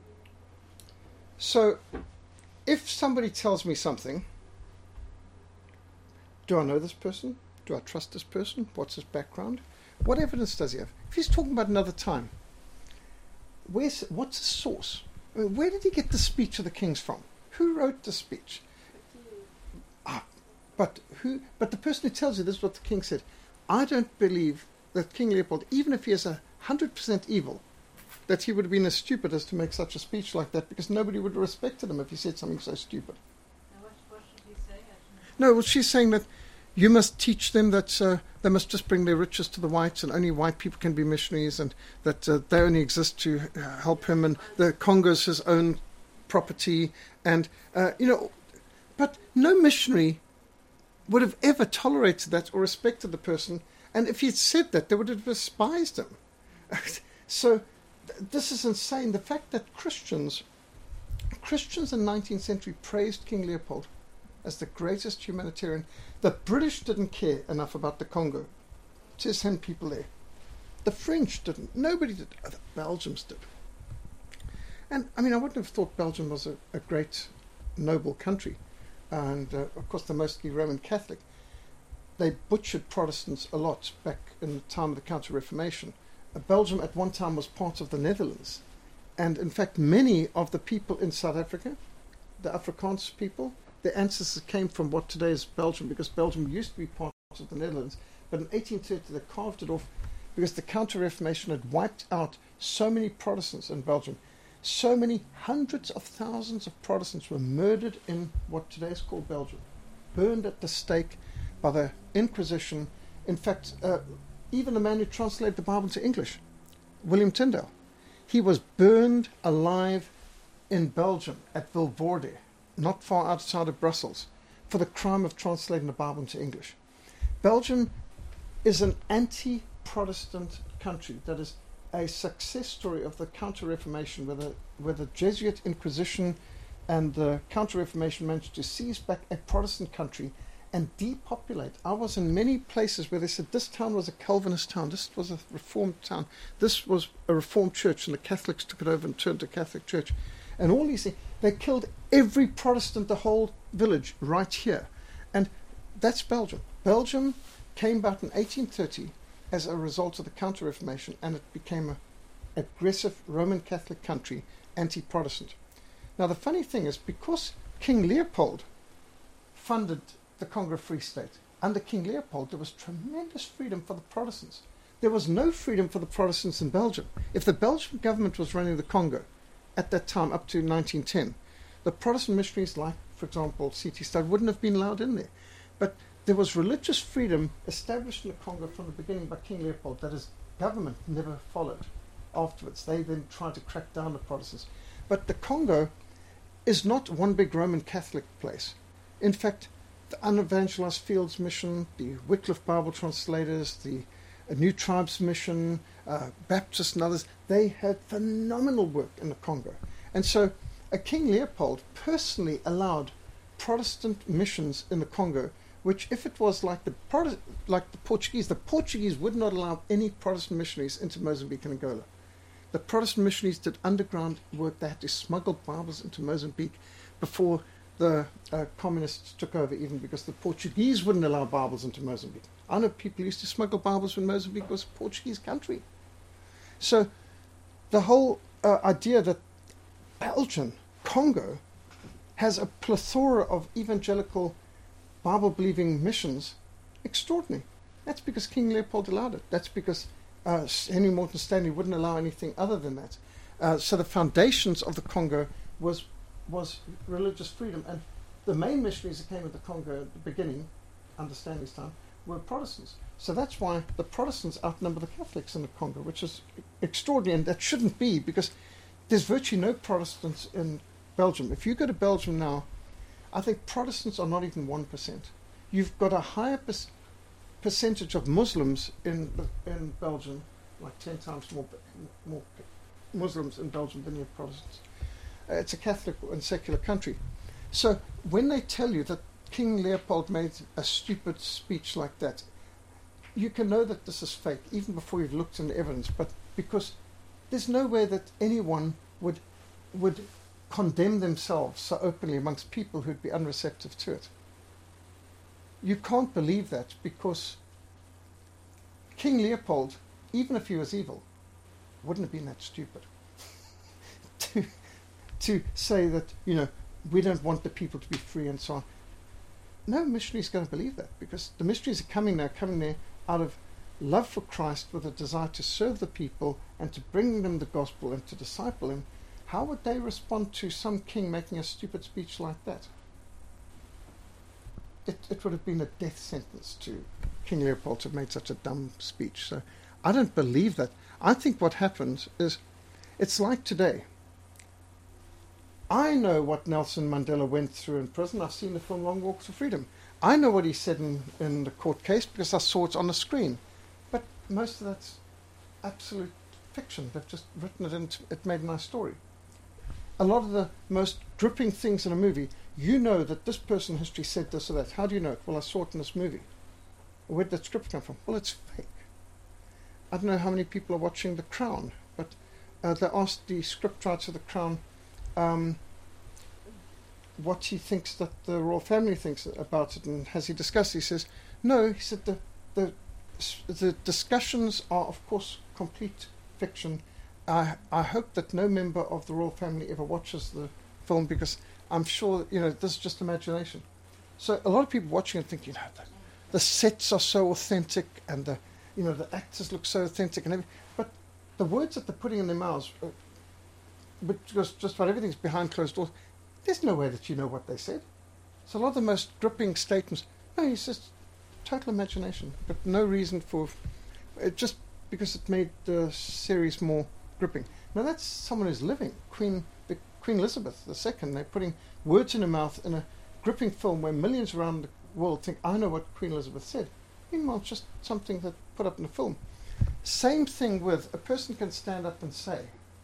So, if somebody tells me something, do I know this person? Do I trust this person? What's his background? What evidence does he have? If he's talking about another time, where's what's his source? I mean, where did he get the speech of the kings from? Who wrote the speech? Ah, but who? But the person who tells you this is what the king said. I don't believe that King Leopold, even if he is a hundred percent evil, that he would have been as stupid as to make such a speech like that, because nobody would have respected him if he said something so stupid. Now what, what should he say? No, well, she's saying that you must teach them that uh, they must just bring their riches to the whites, and only white people can be missionaries, and that uh, they only exist to uh, help him, and the Congo's his own property, and, uh, you know, but no missionary would have ever tolerated that or respected the person, and if he'd said that, they would have despised him. So th- this is insane. The fact that Christians, Christians in the nineteenth century praised King Leopold as the greatest humanitarian. The British didn't care enough about the Congo to send people there. The French didn't. Nobody did. The Belgians did. And, I mean, I wouldn't have thought Belgium was a, a great, noble country. And, uh, of course, they're mostly Roman Catholic. They butchered Protestants a lot back in the time of the Counter-Reformation. Uh, Belgium at one time was part of the Netherlands. And, in fact, many of the people in South Africa, the Afrikaans people, their ancestors came from what today is Belgium, because Belgium used to be part of the Netherlands. But in eighteen thirty, they carved it off because the Counter-Reformation had wiped out so many Protestants in Belgium. So many hundreds of thousands of Protestants were murdered in what today is called Belgium, burned at the stake by the Inquisition. In fact, uh, even the man who translated the Bible into English, William Tyndale, he was burned alive in Belgium at Vilvoorde, not far outside of Brussels, for the crime of translating the Bible into English. Belgium is an anti-Protestant country that is a success story of the Counter-Reformation, where the, where the Jesuit Inquisition and the Counter-Reformation managed to seize back a Protestant country and depopulate. I was in many places where they said this town was a Calvinist town, this was a Reformed town, this was a Reformed church, and the Catholics took it over and turned to Catholic church. And all these things, they killed every Protestant, the whole village, right here. And that's Belgium. Belgium came about in eighteen thirty as a result of the Counter-Reformation, and it became an aggressive Roman Catholic country, anti-Protestant. Now the funny thing is, because King Leopold funded the Congo Free State, under King Leopold there was tremendous freedom for the Protestants. There was no freedom for the Protestants in Belgium. If the Belgian government was running the Congo at that time, up to nineteen ten, the Protestant missionaries, like, for example, C T Studd, wouldn't have been allowed in there. But there was religious freedom established in the Congo from the beginning by King Leopold that his government never followed afterwards. They then tried to crack down the Protestants. But the Congo is not one big Roman Catholic place. In fact, the Unevangelized Fields Mission, the Wycliffe Bible Translators, the uh, New Tribes Mission, uh, Baptists and others, they had phenomenal work in the Congo. And so uh, King Leopold personally allowed Protestant missions in the Congo, which if it was like the Prote- like the Portuguese, the Portuguese would not allow any Protestant missionaries into Mozambique and Angola. The Protestant missionaries did underground work. They had to smuggle Bibles into Mozambique before the uh, communists took over, even because the Portuguese wouldn't allow Bibles into Mozambique. I know people used to smuggle Bibles when Mozambique was a Portuguese country. So the whole uh, idea that Belgium, Congo, has a plethora of evangelical Bible-believing missions, extraordinary. That's because King Leopold allowed it. That's because uh, Henry Morton Stanley wouldn't allow anything other than that. Uh, so the foundations of the Congo was was religious freedom. And the main missionaries that came to the Congo at the beginning, under Stanley's time, were Protestants. So that's why the Protestants outnumber the Catholics in the Congo, which is extraordinary, and that shouldn't be, because there's virtually no Protestants in Belgium. If you go to Belgium now, I think Protestants are not even one percent. You've got a higher per- percentage of Muslims in in Belgium, like ten times more more Muslims in Belgium than you have Protestants. Uh, it's a Catholic and secular country. So when they tell you that King Leopold made a stupid speech like that, you can know that this is fake, even before you've looked in the evidence, but because there's no way that anyone would would condemn themselves so openly amongst people who'd be unreceptive to it. You can't believe that, because King Leopold, even if he was evil, wouldn't have been that stupid to to say that, you know, we don't want the people to be free and so on. No missionary's going to believe that, because the missionaries are coming there, coming there out of love for Christ, with a desire to serve the people and to bring them the gospel and to disciple him. How would they respond to some king making a stupid speech like that? It, it would have been a death sentence to King Leopold to have made such a dumb speech. So I don't believe that. I think what happens is, it's like today. I know what Nelson Mandela went through in prison. I've seen the film Long Walk to Freedom. I know what he said in, in the court case because I saw it on the screen. But most of that's absolute fiction. They've just written it into it, made a nice story. A lot of the most gripping things in a movie, you know that this person in history said this or that. How do you know it? Well, I saw it in this movie. Where did that script come from? Well, it's fake. I don't know how many people are watching The Crown, but uh, they asked the scriptwriter of The Crown um, what he thinks that the royal family thinks about it, and has he discussed it? He says, no, he said the, the, the discussions are, of course, complete fiction. I, I hope that no member of the royal family ever watches the film, because I'm sure, you know, this is just imagination. So a lot of people watching it think, you know, the, the sets are so authentic, and the, you know, the actors look so authentic, and everything. But the words that they're putting in their mouths, uh, because just about everything's behind closed doors, there's no way that you know what they said. So a lot of the most gripping statements, no, it's just total imagination, but no reason for it, just because it made the series more gripping. Now that's someone who's living. Queen the Queen Elizabeth the Second. They're putting words in her mouth in a gripping film where millions around the world think, I know what Queen Elizabeth said. Meanwhile, it's just something that put up in a film. Same thing with a person can stand up and say,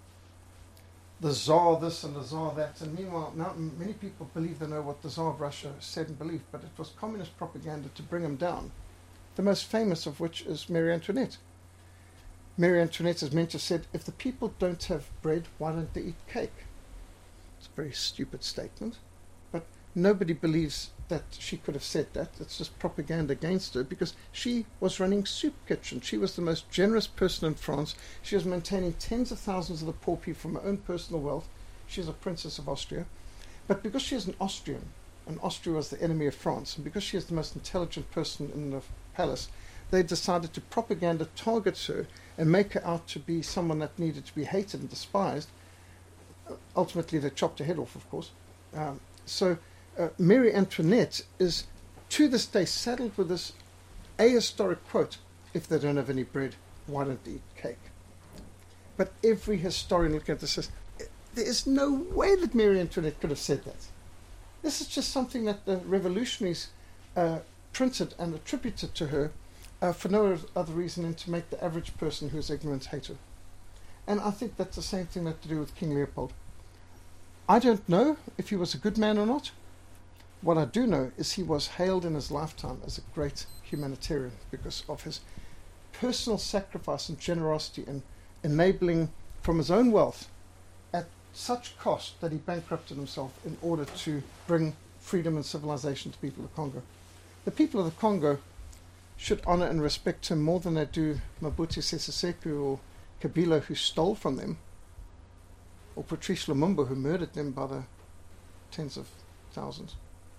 the Tsar this and the Tsar that, and meanwhile, now many people believe they know what the Tsar of Russia said and believed, but it was communist propaganda to bring him down. The most famous of which is Marie Antoinette. Marie Antoinette is meant to have said, if the people don't have bread, why don't they eat cake? It's a very stupid statement, but nobody believes that she could have said that. It's just propaganda against her, because she was running soup kitchen. She was the most generous person in France. She was maintaining tens of thousands of the poor people from her own personal wealth. She was a princess of Austria. But because she is an Austrian, and Austria was the enemy of France, and because she is the most intelligent person in the palace, they decided to propaganda target her and make her out to be someone that needed to be hated and despised. Ultimately, they chopped her head off, of course. Um, so uh, Marie Antoinette is, to this day, saddled with this ahistoric quote, if they don't have any bread, why don't they eat cake? But every historian looking at this says, there is no way that Mary Antoinette could have said that. This is just something that the revolutionaries uh, printed and attributed to her uh, for no other reason than to make the average person who is ignorant hate her. And I think that's the same thing that to do with King Leopold. I don't know if he was a good man or not. What I do know is he was hailed in his lifetime as a great humanitarian because of his personal sacrifice and generosity in enabling from his own wealth at such cost that he bankrupted himself in order to bring freedom and civilization to people of the Congo. The people of the Congo should honor and respect him more than they do Mobutu Sese Seko or Kabila, who stole from them, or Patrice Lumumba, who murdered them by the tens of thousands.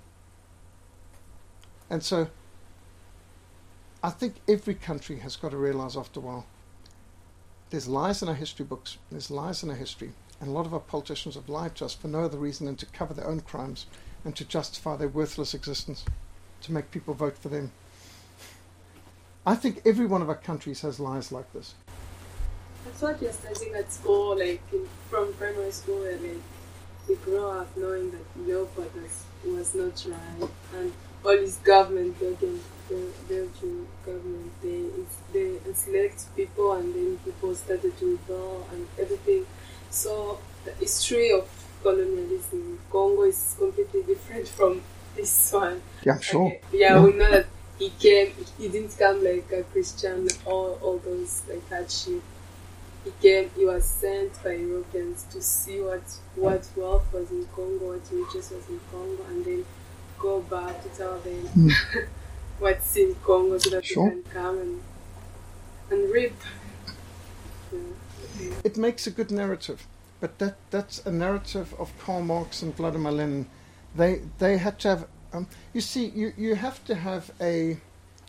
And so I think every country has got to realize after a while there's lies in our history books, there's lies in our history, and a lot of our politicians have lied to us for no other reason than to cover their own crimes and to justify their worthless existence, to make people vote for them. I think every one of our countries has lies like this. That's what you're studying at school, like in, from primary school, where like you grow up knowing that Leopold was, was not right, and all his government, Belgian, the Belgian government, they they enslaved people, and then people started to rebel and everything. So the history of colonialism in Congo is completely different from this one. Yeah, I'm sure. Okay. Yeah, yeah, we know that he came. He didn't come like a Christian. All all those like hardship. He came. He was sent by Europeans to see what what wealth was in Congo, what riches was in Congo, and then go back to tell them mm. what's in Congo, so that sure. they can come and and reap. Yeah. It makes a good narrative, but that that's a narrative of Karl Marx and Vladimir Lenin. They they had to have. Um, you see, you, you have to have a.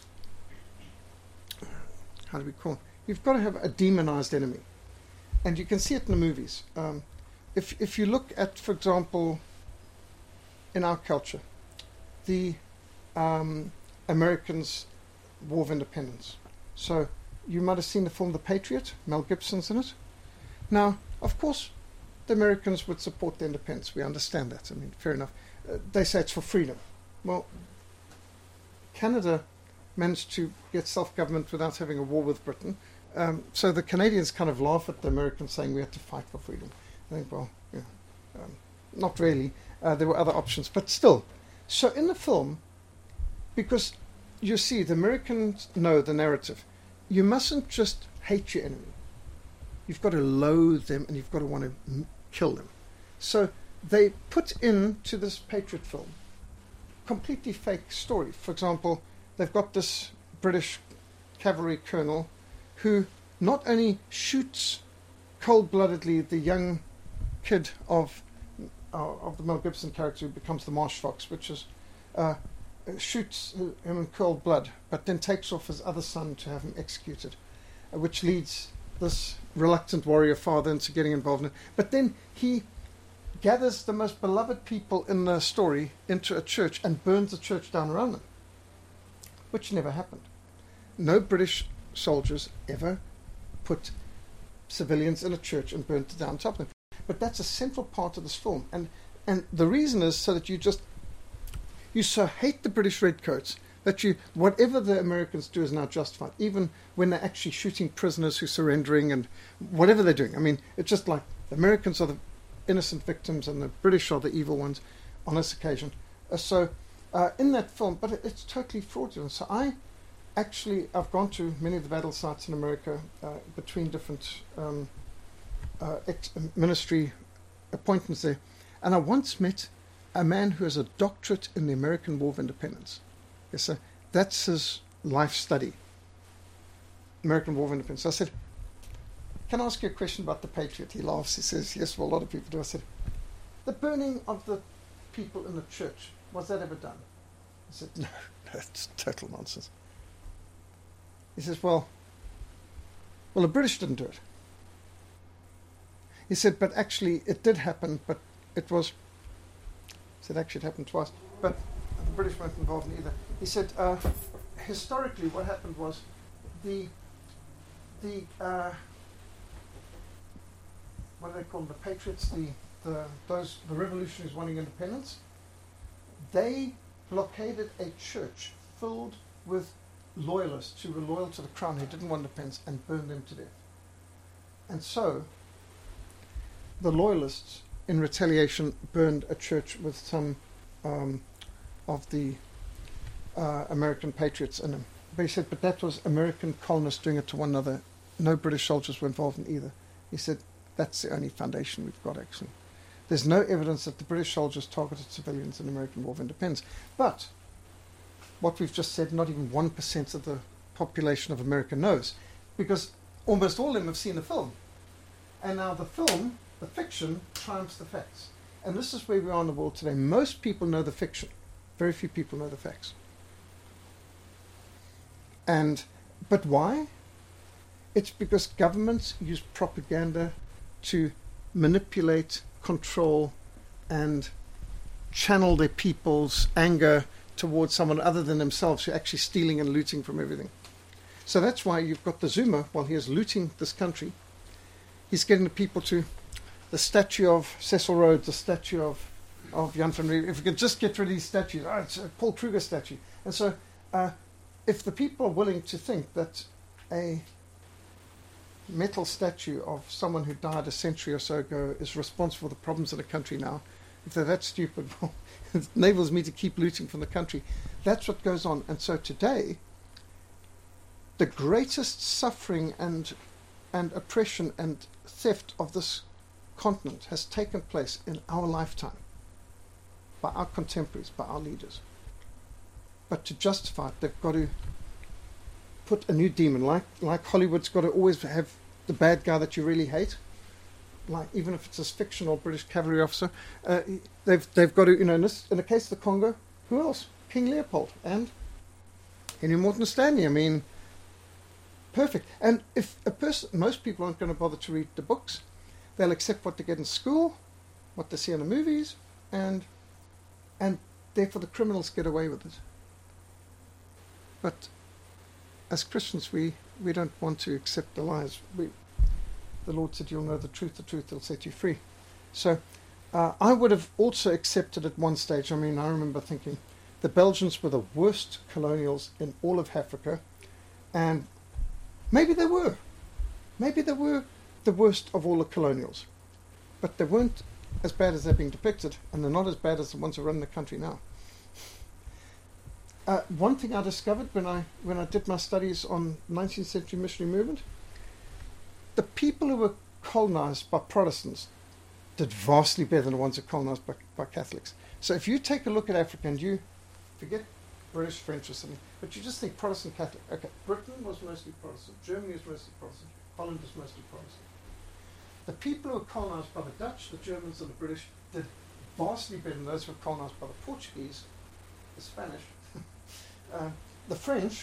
How do we call it? You've got to have a demonized enemy, and you can see it in the movies. Um, if if you look at, for example, in our culture, the um, Americans' War of Independence. So you might have seen the film The Patriot. Mel Gibson's in it. Now, of course, the Americans would support the independence. We understand that. I mean, fair enough. Uh, they say it's for freedom. Well, Canada managed to get self-government without having a war with Britain. Um, so the Canadians kind of laugh at the Americans saying we had to fight for freedom. I think, well, yeah, um, not really. Uh, there were other options, but still. So in the film, because you see, the Americans know the narrative. You mustn't just hate your enemy. You've got to loathe them and you've got to want to m- kill them. So they put into this Patriot film completely fake story. For example, they've got this British cavalry colonel who not only shoots cold-bloodedly the young kid of uh, of the Mel Gibson character who becomes the Marsh Fox, which is uh, shoots him in cold blood, but then takes off his other son to have him executed, uh, which leads this reluctant warrior father into getting involved in it. But then he gathers the most beloved people in the story into a church and burns the church down around them, which never happened. No British soldiers ever put civilians in a church and burnt it down on top of them. But that's a central part of this film. And and the reason is so that you just, you so hate the British redcoats that you, whatever the Americans do is now justified, even when they're actually shooting prisoners who are surrendering and whatever they're doing. I mean, it's just like the Americans are the innocent victims and the British are the evil ones on this occasion. Uh, so uh, in that film, but it, it's totally fraudulent. So I actually, I've gone to many of the battle sites in America uh, between different um, uh, ex- ministry appointments there. And I once met a man who has a doctorate in the American War of Independence. Yes, sir. That's his life study, American War of Independence. So I said, can I ask you a question about the Patriot? He laughs. He says, yes, well, a lot of people do. I said, the burning of the people in the church, was that ever done? I said, no, that's total nonsense. He says, well, well, the British didn't do it. He said, but actually it did happen, but it was, he said, actually it happened twice, but the British weren't involved in either. He said, uh, historically what happened was the, the, uh, what do they call them, the patriots, the, the those the revolutionaries wanting independence, they blockaded a church filled with loyalists who were loyal to the crown, who didn't want independence, and burned them to death. And so the loyalists, in retaliation, burned a church with some um, of the uh, American patriots in them. But he said, but that was American colonists doing it to one another. No British soldiers were involved in either. He said, that's the only foundation we've got, actually. There's no evidence that the British soldiers targeted civilians in the American War of Independence. But what we've just said, not even one percent of the population of America knows, because almost all of them have seen the film. And now the film, the fiction, triumphs the facts. And this is where we are in the world today. Most people know the fiction. Very few people know the facts. And, but why? It's because governments use propaganda to manipulate, control, and channel their people's anger towards someone other than themselves who are actually stealing and looting from everything. So that's why you've got the Zuma, while he is looting this country, he's getting the people to, the statue of Cecil Rhodes, the statue of, of Jan van Riebeeck, if we could just get rid of these statues, oh, it's a Paul Kruger statue. And so uh, if the people are willing to think that a metal statue of someone who died a century or so ago is responsible for the problems of the country now, if they're that stupid, well, it enables me to keep looting from the country. That's what goes on. And so today, the greatest suffering and and oppression and theft of this continent has taken place in our lifetime by our contemporaries, by our leaders. But to justify it, they've got to put a new demon, like like Hollywood's got to always have the bad guy that you really hate, like even if it's a fictional British cavalry officer. Uh, they've they've got to, you know, in, this, in the case of the Congo, who else? King Leopold and Henry Morton Stanley. I mean, perfect. And if a person, most people aren't going to bother to read the books. They'll accept what they get in school, what they see in the movies, and and therefore the criminals get away with it. But as Christians, we, we don't want to accept the lies. We, the Lord said, you'll know the truth, the truth will set you free. So uh, I would have also accepted at one stage, I mean, I remember thinking, the Belgians were the worst colonials in all of Africa, and maybe they were. Maybe they were the worst of all the colonials. But they weren't as bad as they're being depicted, and they're not as bad as the ones who run the country now. Uh, one thing I discovered when I when I did my studies on nineteenth century missionary movement, the people who were colonized by Protestants did vastly better than the ones who were colonized by, by Catholics. So if you take a look at Africa and you forget British, French or something, but you just think Protestant, Catholic. Okay, Britain was mostly Protestant, Germany was mostly Protestant, Holland was mostly Protestant. The people who were colonized by the Dutch, the Germans and the British did vastly better than those who were colonized by the Portuguese, the Spanish, Uh, the French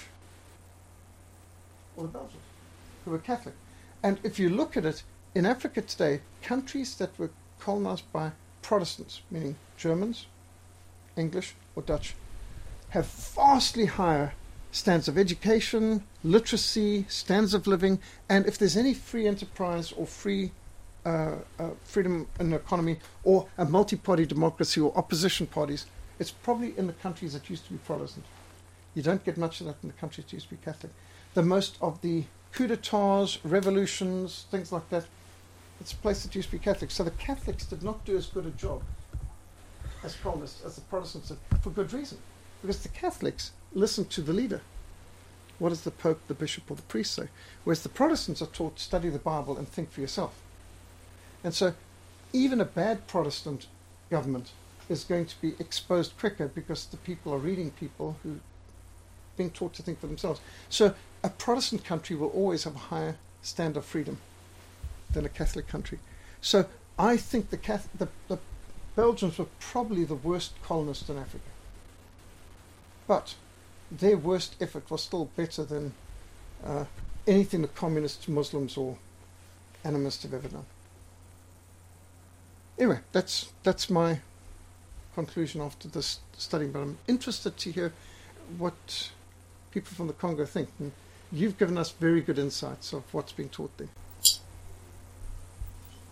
or the Belgians, who were Catholic. And if you look at it, in Africa today, countries that were colonized by Protestants, meaning Germans, English or Dutch, have vastly higher standards of education, literacy, standards of living, and if there's any free enterprise or free uh, uh, freedom in the economy or a multi-party democracy or opposition parties, it's probably in the countries that used to be Protestant. You don't get much of that in the countries that used to be Catholic. The most of the coup d'etats, revolutions, things like that, it's a place that used to be Catholic. So the Catholics did not do as good a job as colonists as the Protestants did, for good reason. Because the Catholics listened to the leader. What does the Pope, the Bishop, or the priest say? Whereas the Protestants are taught to study the Bible and think for yourself. And so even a bad Protestant government is going to be exposed quicker because the people are reading people who being taught to think for themselves. So a Protestant country will always have a higher standard of freedom than a Catholic country. So I think the, Catholic, the, the Belgians were probably the worst colonists in Africa. But their worst effort was still better than uh, anything the communists, Muslims or animists have ever done. Anyway, that's that's my conclusion after this study, but I'm interested to hear what people from the Congo think. And you've given us very good insights of what's being taught there. Actually,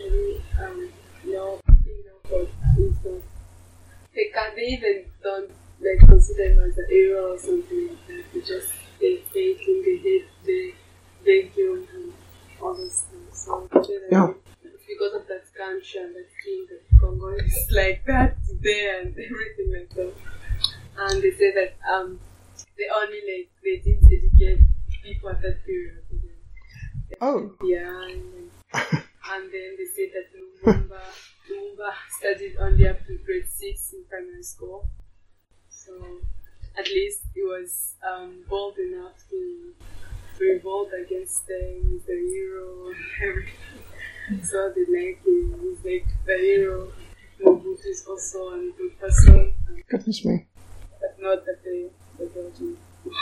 actually um, no, you know, but it's not. They can they even don't like consider him as an hero or something like that. They just they hate him, they hate they they kill him, all those things. So I feel like Yeah. because of that country and that king that Congo is like that today and everything like that. And they say that um they only like they didn't educate people at that period. They, Oh. yeah, and then, and then they say that Lumumba Lumumba studied only up to grade six in primary school. So at least he was um, bold enough to, to revolt against them. He's the hero and everything. So they like him. He's like the hero. Mobutu is also a good person. Goodness me. But not that the, the Belgian.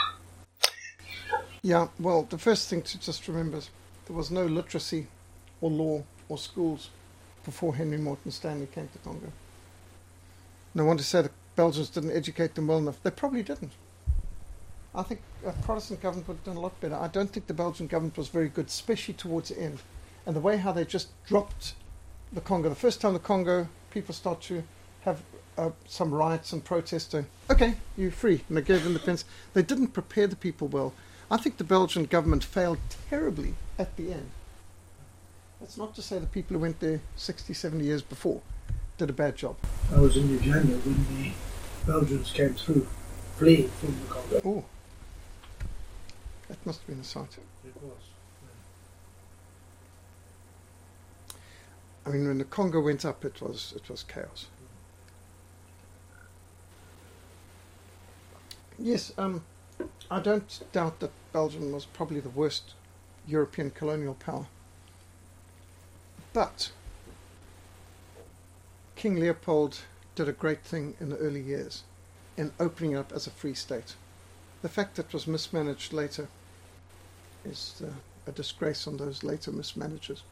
Yeah, well, the first thing to just remember is there was no literacy or law or schools before Henry Morton Stanley came to Congo. No one to say the Belgians didn't educate them well enough. They probably didn't. I think a Protestant government would have done a lot better. I don't think the Belgian government was very good, especially towards the end. And the way how they just dropped the Congo. The first time the Congo people start to have uh, some riots and protests, and, okay, you're free, and they gave independence. They didn't prepare the people well. I think the Belgian government failed terribly at the end. That's not to say the people who went there sixty, seventy years before did a bad job. I was in Uganda when the Belgians came through, fleeing from the Congo. Oh, that must have been a sight. It was. I mean, when the Congo went up, it was it was chaos. Yes, um, I don't doubt that Belgium was probably the worst European colonial power. But King Leopold did a great thing in the early years in opening up as a free state. The fact that it was mismanaged later is uh, a disgrace on those later mismanagers.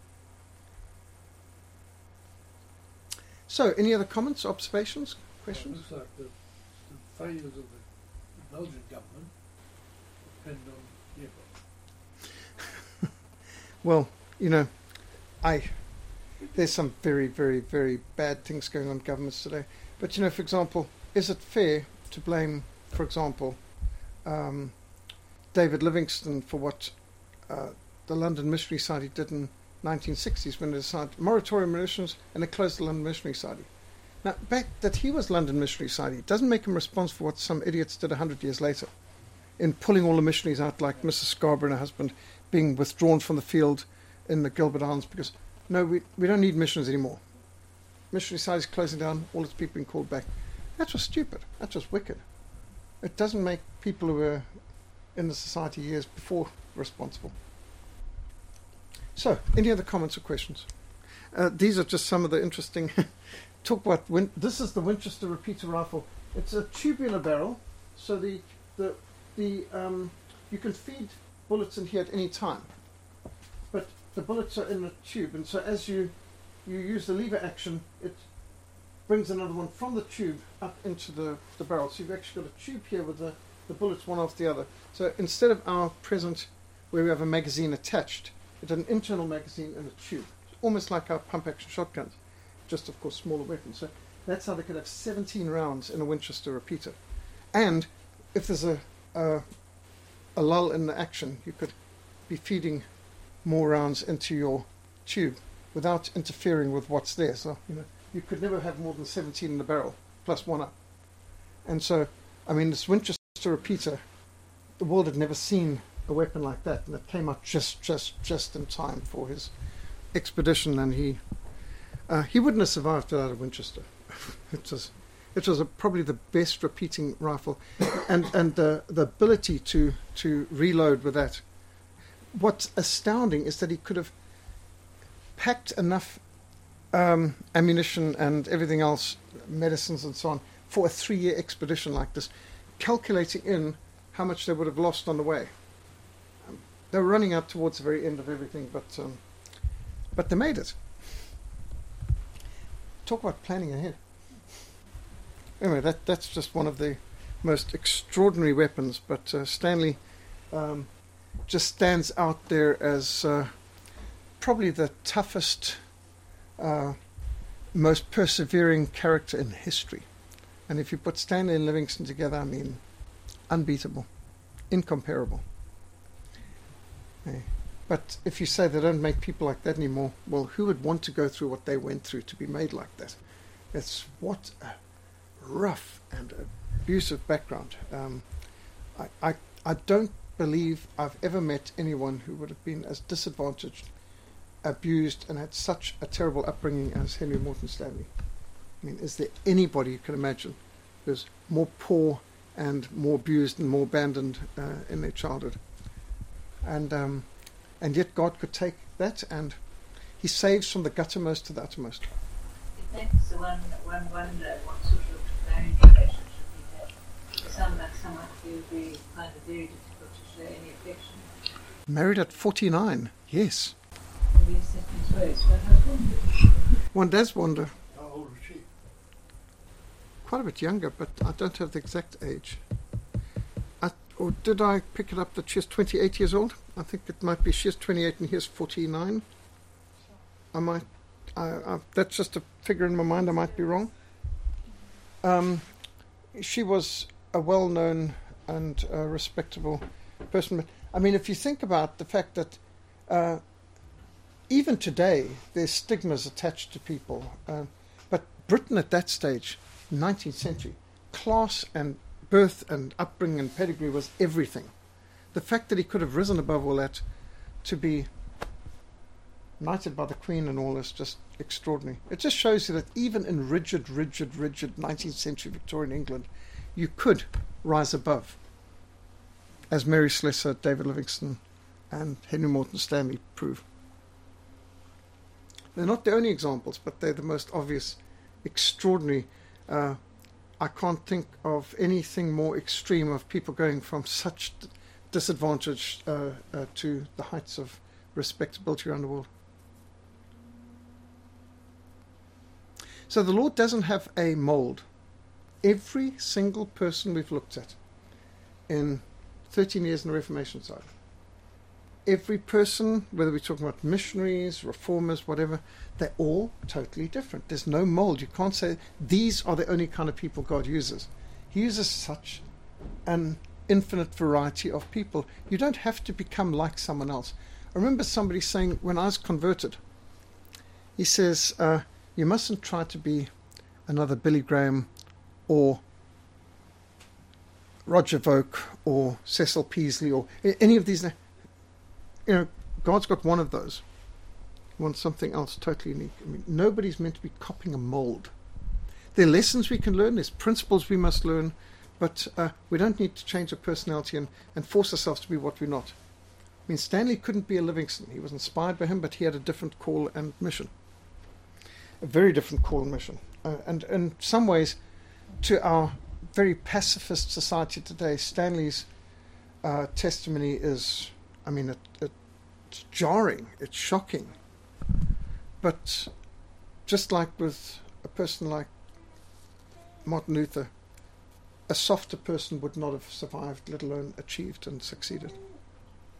So, any other comments, observations, questions? It looks like the, the failures of the, the Belgian government depend on Leopold. Well, you know, I there's some very, very, very bad things going on in governments today. But, you know, for example, is it fair to blame, for example, um, David Livingstone for what uh, the London Missionary Society did in nineteen sixties when they decided moratorium on missions and they closed the London Missionary Society? Now, back that he was London Missionary Society doesn't make him responsible for what some idiots did a hundred years later in pulling all the missionaries out, like Missus Scarborough and her husband being withdrawn from the field in the Gilbert Islands because, no, we, we don't need missions anymore. Missionary Society is closing down, all its people being called back. That was stupid. That was wicked. It doesn't make people who were in the society years before responsible. So, any other comments or questions? Uh, these are just some of the interesting... Talk about... Win- this is the Winchester repeater rifle. It's a tubular barrel, so the the the um, you can feed bullets in here at any time. But the bullets are in a tube, and so as you you use the lever action, it brings another one from the tube up into the, the barrel. So you've actually got a tube here with the, the bullets one after the other. So instead of our present, where we have a magazine attached, it's an internal magazine and a tube. It's almost like our pump-action shotguns, just, of course, smaller weapons. So that's how they could have seventeen rounds in a Winchester repeater. And if there's a, a, a lull in the action, you could be feeding more rounds into your tube without interfering with what's there. So, you know, you could never have more than seventeen in the barrel, plus one up. And so, I mean, this Winchester repeater, the world had never seen a weapon like that, and it came out just, just, just in time for his expedition, and he uh, he wouldn't have survived without a Winchester. it was it was a, probably the best repeating rifle, and and the the ability to to reload with that. What's astounding is that he could have packed enough um, ammunition and everything else, medicines and so on, for a three-year expedition like this, calculating in how much they would have lost on the way. Um, they were running out towards the very end of everything, but um, but they made it. Talk about planning ahead. Anyway, that that's just one of the most extraordinary weapons, but uh, Stanley um, just stands out there as uh, probably the toughest uh, most persevering character in history. And if you put Stanley and Livingstone together, I mean, unbeatable, incomparable. Yeah. But if you say they don't make people like that anymore, well, who would want to go through what they went through to be made like that? It's what a rough and abusive background. Um, I, I, I don't believe I've ever met anyone who would have been as disadvantaged, abused, and had such a terrible upbringing as Henry Morton Stanley. I mean, is there anybody you can imagine who's more poor and more abused and more abandoned uh, in their childhood? And um, and yet God could take that and He saves from the guttermost to the uttermost. It makes one, one wonder what sort of marriage relationship he had. It sounds like someone who would be kind of very difficult to show any affection. Married at forty-nine, yes. Maybe it's set in his ways. One has wondered. One does wonder. How old is she? Quite a bit younger, but I don't have the exact age. I, or did I pick it up that she's twenty-eight years old? I think it might be she's twenty-eight and he's forty-nine. I might, I, I, that's just a figure in my mind, I might be wrong. Um, she was a well-known and uh, respectable person. I mean, if you think about the fact that uh, even today there's stigmas attached to people, uh, but Britain at that stage, nineteenth century, class and birth and upbringing and pedigree was everything. The fact that he could have risen above all that to be knighted by the Queen and all is just extraordinary. It just shows you that even in rigid, rigid, rigid nineteenth century Victorian England, you could rise above, as Mary Slessor, David Livingstone and Henry Morton Stanley prove. They're not the only examples, but they're the most obvious, extraordinary. Uh, I can't think of anything more extreme of people going from such d- disadvantage uh, uh, to the heights of respectability around the world. So the Lord doesn't have a mold. Every single person we've looked at in thirteen years in the Reformation side, every person, whether we're talking about missionaries, reformers, whatever, they're all totally different. There's no mold. You can't say these are the only kind of people God uses. He uses such an infinite variety of people. You don't have to become like someone else. I remember somebody saying, when I was converted, he says, uh, you mustn't try to be another Billy Graham or Roger Voke or Cecil Peasley or any of these. You know, God's got one of those. He wants something else totally unique. I mean, nobody's meant to be copying a mold. There are lessons we can learn, there's principles we must learn, but uh, we don't need to change our personality and, and force ourselves to be what we're not. I mean, Stanley couldn't be a Livingstone. He was inspired by him, but he had a different call and mission. A very different call and mission. Uh, and in some ways, to our very pacifist society today, Stanley's uh, testimony is, I mean, it, it, it's jarring, it's shocking. But just like with a person like Martin Luther, a softer person would not have survived, let alone achieved and succeeded.